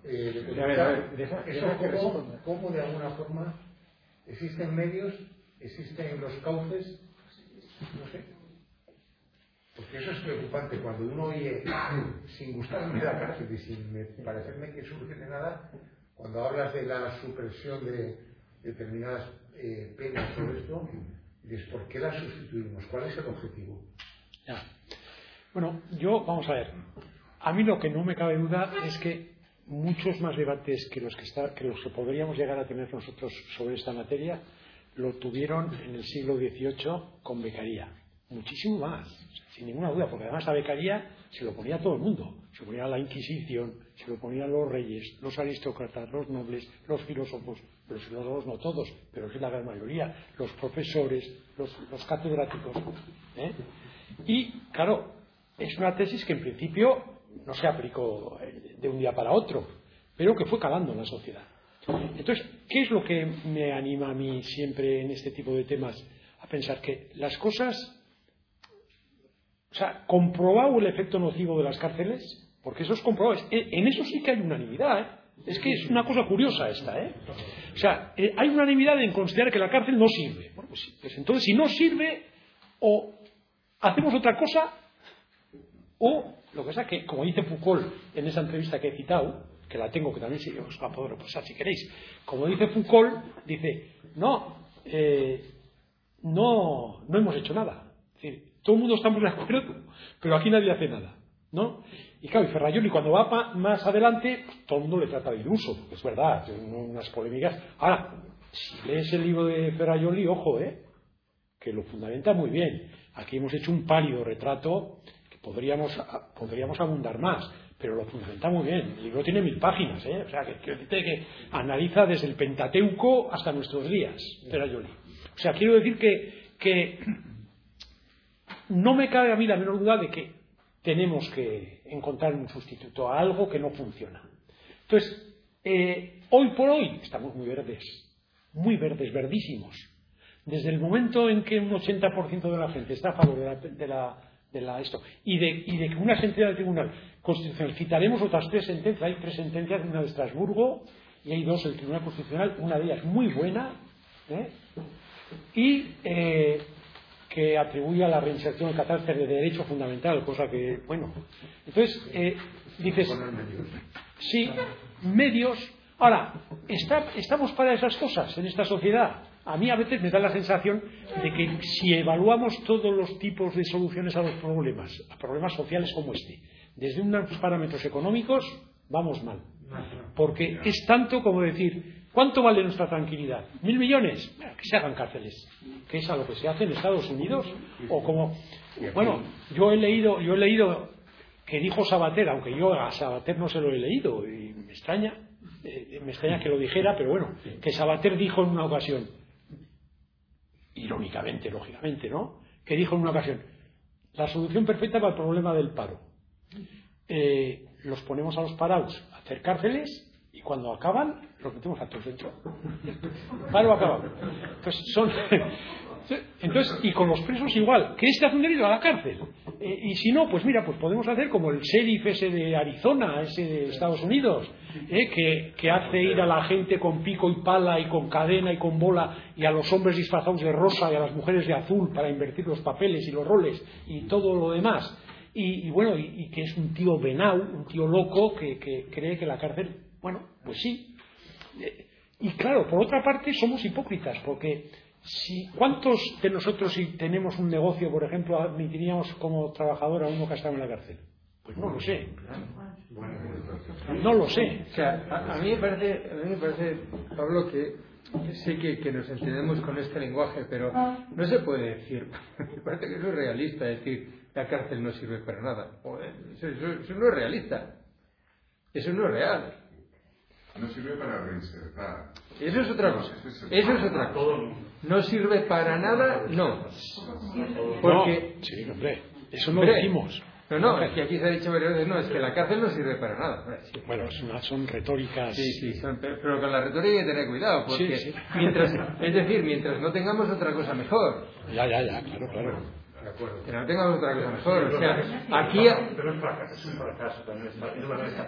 [SPEAKER 2] ¿Cómo de alguna forma existen medios, existen los cauces? No sé. Porque eso es preocupante cuando uno oye, sin gustarme la cárcel y sin parecerme que solucione nada, cuando hablas de la supresión de determinadas penas sobre esto, dices, ¿por qué las sustituimos? ¿Cuál es el objetivo?
[SPEAKER 1] Ya. Bueno, vamos a ver. A mí lo que no me cabe duda es que muchos más debates que los que podríamos llegar a tener nosotros sobre esta materia lo tuvieron en el siglo XVIII con Beccaria. Muchísimo más, sin ninguna duda, porque además la Beccaria se lo ponía a todo el mundo. Se ponía a la Inquisición, se lo ponían los reyes, los aristócratas, los nobles, los filósofos, los filósofos no todos, pero es la gran mayoría, los profesores, los catedráticos. Y, claro, es una tesis que en principio no se aplicó de un día para otro, pero que fue calando en la sociedad. Entonces, ¿qué es lo que me anima a mí siempre en este tipo de temas? A pensar que las cosas, o sea, comprobado el efecto nocivo de las cárceles, porque eso es comprobado, en eso sí que hay unanimidad, es que es una cosa curiosa esta, o sea, hay unanimidad en considerar que la cárcel no sirve. Bueno, pues entonces, si no sirve, o hacemos otra cosa, o lo que pasa que, como dice Foucault en esa entrevista que he citado, que la tengo, que también os la puedo repasar si queréis, como dice Foucault, dice, no hemos hecho nada. Es decir, todo el mundo estamos de acuerdo, pero aquí nadie hace nada, ¿no? Y claro, y Ferrajoli cuando va más adelante, pues, todo el mundo le trata de iluso, porque es verdad, tiene unas polémicas. Ahora, si lees el libro de Ferrajoli, ojo, que lo fundamenta muy bien. Aquí hemos hecho un pálido retrato que podríamos abundar más, pero lo fundamenta muy bien. El libro tiene 1000 páginas, o sea, que analiza desde el Pentateuco hasta nuestros días, Ferrajoli. O sea, quiero decir que no me cabe a mí la menor duda de que tenemos que encontrar un sustituto a algo que no funciona. Entonces, hoy por hoy estamos muy verdes, verdísimos. Desde el momento en que un 80% de la gente está a favor de esto y de que una sentencia del Tribunal Constitucional, citaremos otras 3 sentencias, hay 3 sentencias, una de Estrasburgo y hay 2 del Tribunal Constitucional, una de ellas muy buena, y que atribuye a la reinserción el carácter de derecho fundamental, cosa que, bueno, entonces dices, sí, medios. Ahora, ¿estamos para esas cosas en esta sociedad? A mí a veces me da la sensación de que si evaluamos todos los tipos de soluciones a los problemas, a problemas sociales como este, desde unos parámetros económicos, vamos mal. Porque es tanto como decir, ¿cuánto vale nuestra tranquilidad? ¿1.000 millones? Que se hagan cárceles. Que es a lo que se hace en Estados Unidos. O como, bueno, yo he leído que dijo Sabater, aunque yo a Sabater no se lo he leído, y me extraña que lo dijera, pero bueno, que Sabater dijo en una ocasión, irónicamente, lógicamente, ¿no? Que dijo en una ocasión, la solución perfecta para el problema del paro. Los ponemos a los parados a hacer cárceles y cuando acaban los metemos a todos dentro. Paro acabado. Entonces, y con los presos igual, que este hace un delito a la cárcel. Y si no, pues mira, pues podemos hacer como el sheriff ese de Arizona, ese de Estados Unidos, que hace ir a la gente con pico y pala y con cadena y con bola y a los hombres disfrazados de rosa y a las mujeres de azul para invertir los papeles y los roles y todo lo demás. Y bueno, y que es un tío venao, un tío loco que cree que la cárcel, bueno, pues sí. Y claro, por otra parte somos hipócritas, porque ¿cuántos de nosotros, si tenemos un negocio, por ejemplo, admitiríamos como trabajador a uno que ha estado en la cárcel? Pues no lo sé. No lo sé.
[SPEAKER 4] O sea, a mí me parece, Pablo, que sé que nos entendemos con este lenguaje, pero no se puede decir, me parece que eso es realista, decir, la cárcel no sirve para nada. Eso no es realista. Eso no es real.
[SPEAKER 5] No sirve para reinsertar.
[SPEAKER 4] Eso es otra cosa. Eso es otra cosa. No sirve para nada, no. Porque...
[SPEAKER 1] No, sí, hombre, eso no decimos.
[SPEAKER 4] No, es que aquí se ha dicho varias veces, no, es que la cárcel no sirve para nada. Sí.
[SPEAKER 1] Bueno, son retóricas.
[SPEAKER 4] Sí, pero con la retórica hay que tener cuidado, porque
[SPEAKER 1] sí.
[SPEAKER 4] mientras no tengamos otra cosa mejor.
[SPEAKER 1] Ya, claro.
[SPEAKER 2] De acuerdo.
[SPEAKER 4] Que no tengamos otra cosa mejor. O sea, aquí...
[SPEAKER 3] Pero es un fracaso también, es verdad.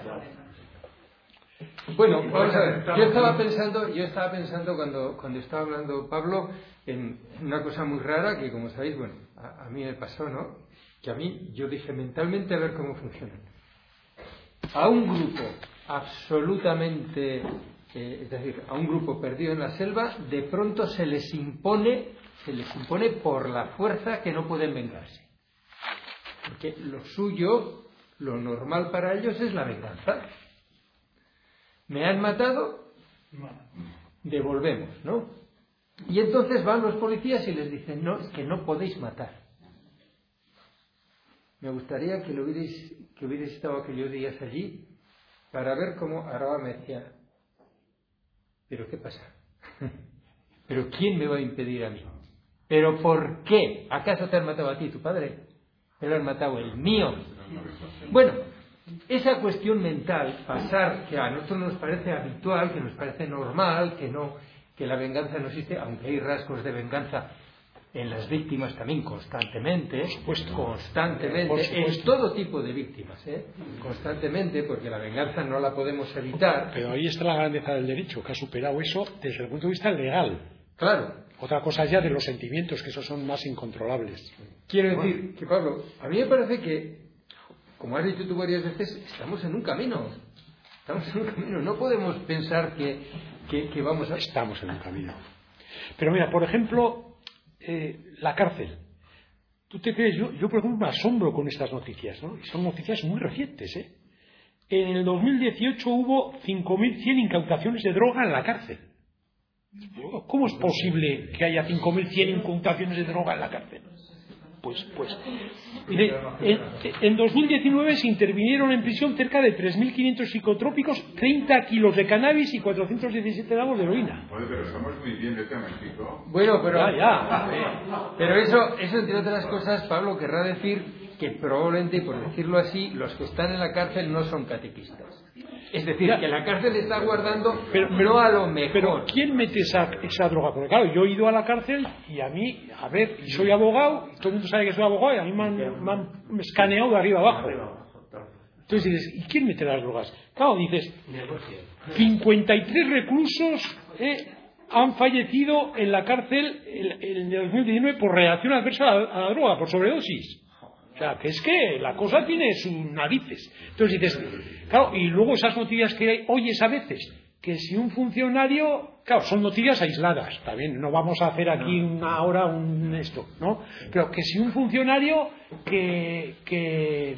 [SPEAKER 4] Bueno, vamos a ver. Yo estaba pensando cuando estaba hablando Pablo en una cosa muy rara que, como sabéis, bueno, a mí me pasó, ¿no? Que a mí, yo dije mentalmente a ver cómo funcionan. A un grupo absolutamente, es decir, a un grupo perdido en la selva, de pronto se les impone por la fuerza que no pueden vengarse. Porque lo suyo, lo normal para ellos es la venganza. Me han matado, devolvemos, ¿no? Y entonces van los policías y les dicen, no, es que no podéis matar. me gustaría que hubierais estado aquellos días allí para ver cómo Aroa me decía, ¿pero qué pasa? ¿Pero quién me va a impedir a mí? ¿Pero por qué? ¿Acaso te han matado a ti, tu padre? Me lo han matado el mío. Bueno, esa cuestión mental, pasar, que a nosotros nos parece habitual, que nos parece normal, que la venganza no existe, aunque hay rasgos de venganza en las víctimas también constantemente, en todo tipo de víctimas, constantemente, porque la venganza no la podemos evitar.
[SPEAKER 1] Pero ahí está la grandeza del derecho, que ha superado eso desde el punto de vista legal.
[SPEAKER 4] Claro.
[SPEAKER 1] Otra cosa ya de los sentimientos, que esos son más incontrolables.
[SPEAKER 4] Quiero decir que, Pablo, a mí me parece que, como has dicho tú varias veces, estamos en un camino. No podemos pensar que vamos a...
[SPEAKER 1] Estamos en un camino. Pero mira, por ejemplo, la cárcel. Tú te crees, yo por ejemplo me asombro con estas noticias, ¿no? Y son noticias muy recientes, ¿eh? En el 2018 hubo 5.100 incautaciones de droga en la cárcel. ¿Cómo es posible que haya 5.100 incautaciones de droga en la cárcel? Pues mire, en 2019 se intervinieron en prisión cerca de 3.500 psicotrópicos, 30 kilos de cannabis y 417 gramos de heroína.
[SPEAKER 5] Joder, pero estamos muy bien de tema, México.
[SPEAKER 4] Bueno, pero
[SPEAKER 1] ya.
[SPEAKER 4] Pero eso entre otras cosas, Pablo, querrá decir que probablemente, por decirlo así, los que están en la cárcel no son catequistas. Es decir, que la cárcel está guardando, pero no a lo mejor.
[SPEAKER 1] Pero ¿quién mete esa droga? Porque claro, yo he ido a la cárcel y a mí, y soy abogado, y todo el mundo sabe que soy abogado, y a mí me han escaneado de arriba abajo. Entonces dices, ¿y quién mete las drogas? Claro, dices, 53 reclusos han fallecido en la cárcel en 2019 por reacción adversa a la droga, por sobredosis. O sea, que es que la cosa tiene sus narices. Entonces dices, claro, y luego esas noticias que oyes a veces, que si un funcionario, claro, son noticias aisladas, también no vamos a hacer aquí una hora esto, ¿no? Pero que si un funcionario que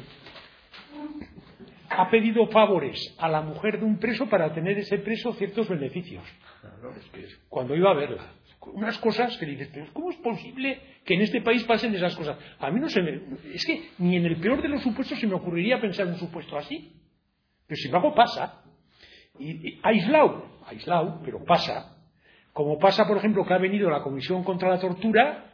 [SPEAKER 1] ha pedido favores a la mujer de un preso para tener ese preso ciertos beneficios, cuando iba a verla. Unas cosas que dices, pero ¿cómo es posible que en este país pasen esas cosas? A mí es que ni en el peor de los supuestos se me ocurriría pensar en un supuesto así. Pero sin embargo pasa. Y aislado, pero pasa. Como pasa, por ejemplo, que ha venido la Comisión contra la Tortura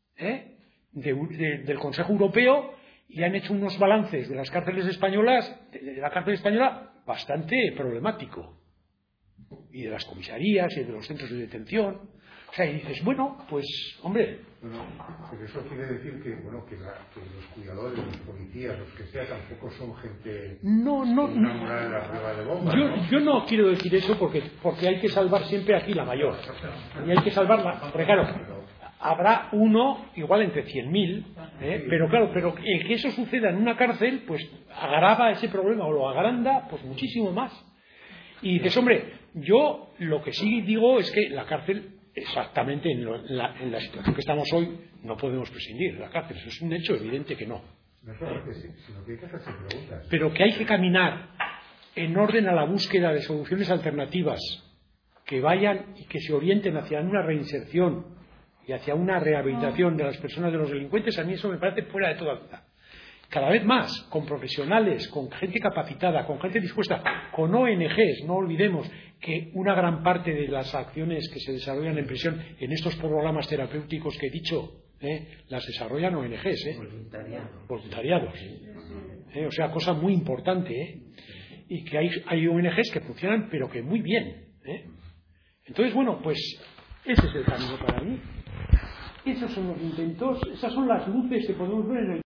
[SPEAKER 1] del Consejo Europeo y han hecho unos balances de las cárceles españolas, de la cárcel española, bastante problemático. Y de las comisarías y de los centros de detención. O sea, y dices, bueno, pues, hombre...
[SPEAKER 2] Bueno, pero eso quiere decir que los cuidadores, los policías, los que sea, tampoco son gente...
[SPEAKER 1] No.
[SPEAKER 2] enamorada de la prueba de bomba,
[SPEAKER 1] yo no quiero decir eso porque hay que salvar siempre aquí la mayor. Y hay que salvarla, porque claro, habrá uno, igual entre 100.000, pero claro, el que eso suceda en una cárcel, pues agrava ese problema o lo agranda, pues muchísimo más. Y dices, hombre, yo lo que sí digo es que la cárcel... Exactamente en la situación que estamos hoy no podemos prescindir de la cárcel, eso es un hecho evidente que no.
[SPEAKER 2] No solamente sí, sino que hay que hacerse preguntas.
[SPEAKER 1] Pero que hay que caminar en orden a la búsqueda de soluciones alternativas que vayan y que se orienten hacia una reinserción y hacia una rehabilitación de las personas, de los delincuentes, a mí eso me parece fuera de toda duda. Cada vez más, con profesionales, con gente capacitada, con gente dispuesta, con ONGs, no olvidemos que una gran parte de las acciones que se desarrollan en prisión, en estos programas terapéuticos que he dicho, las desarrollan ONGs, voluntariados. O sea, cosa muy importante, y que hay ONGs que funcionan, pero que muy bien. Entonces, bueno, pues ese es el camino para mí. Esos son los intentos, esas son las luces que podemos ver en el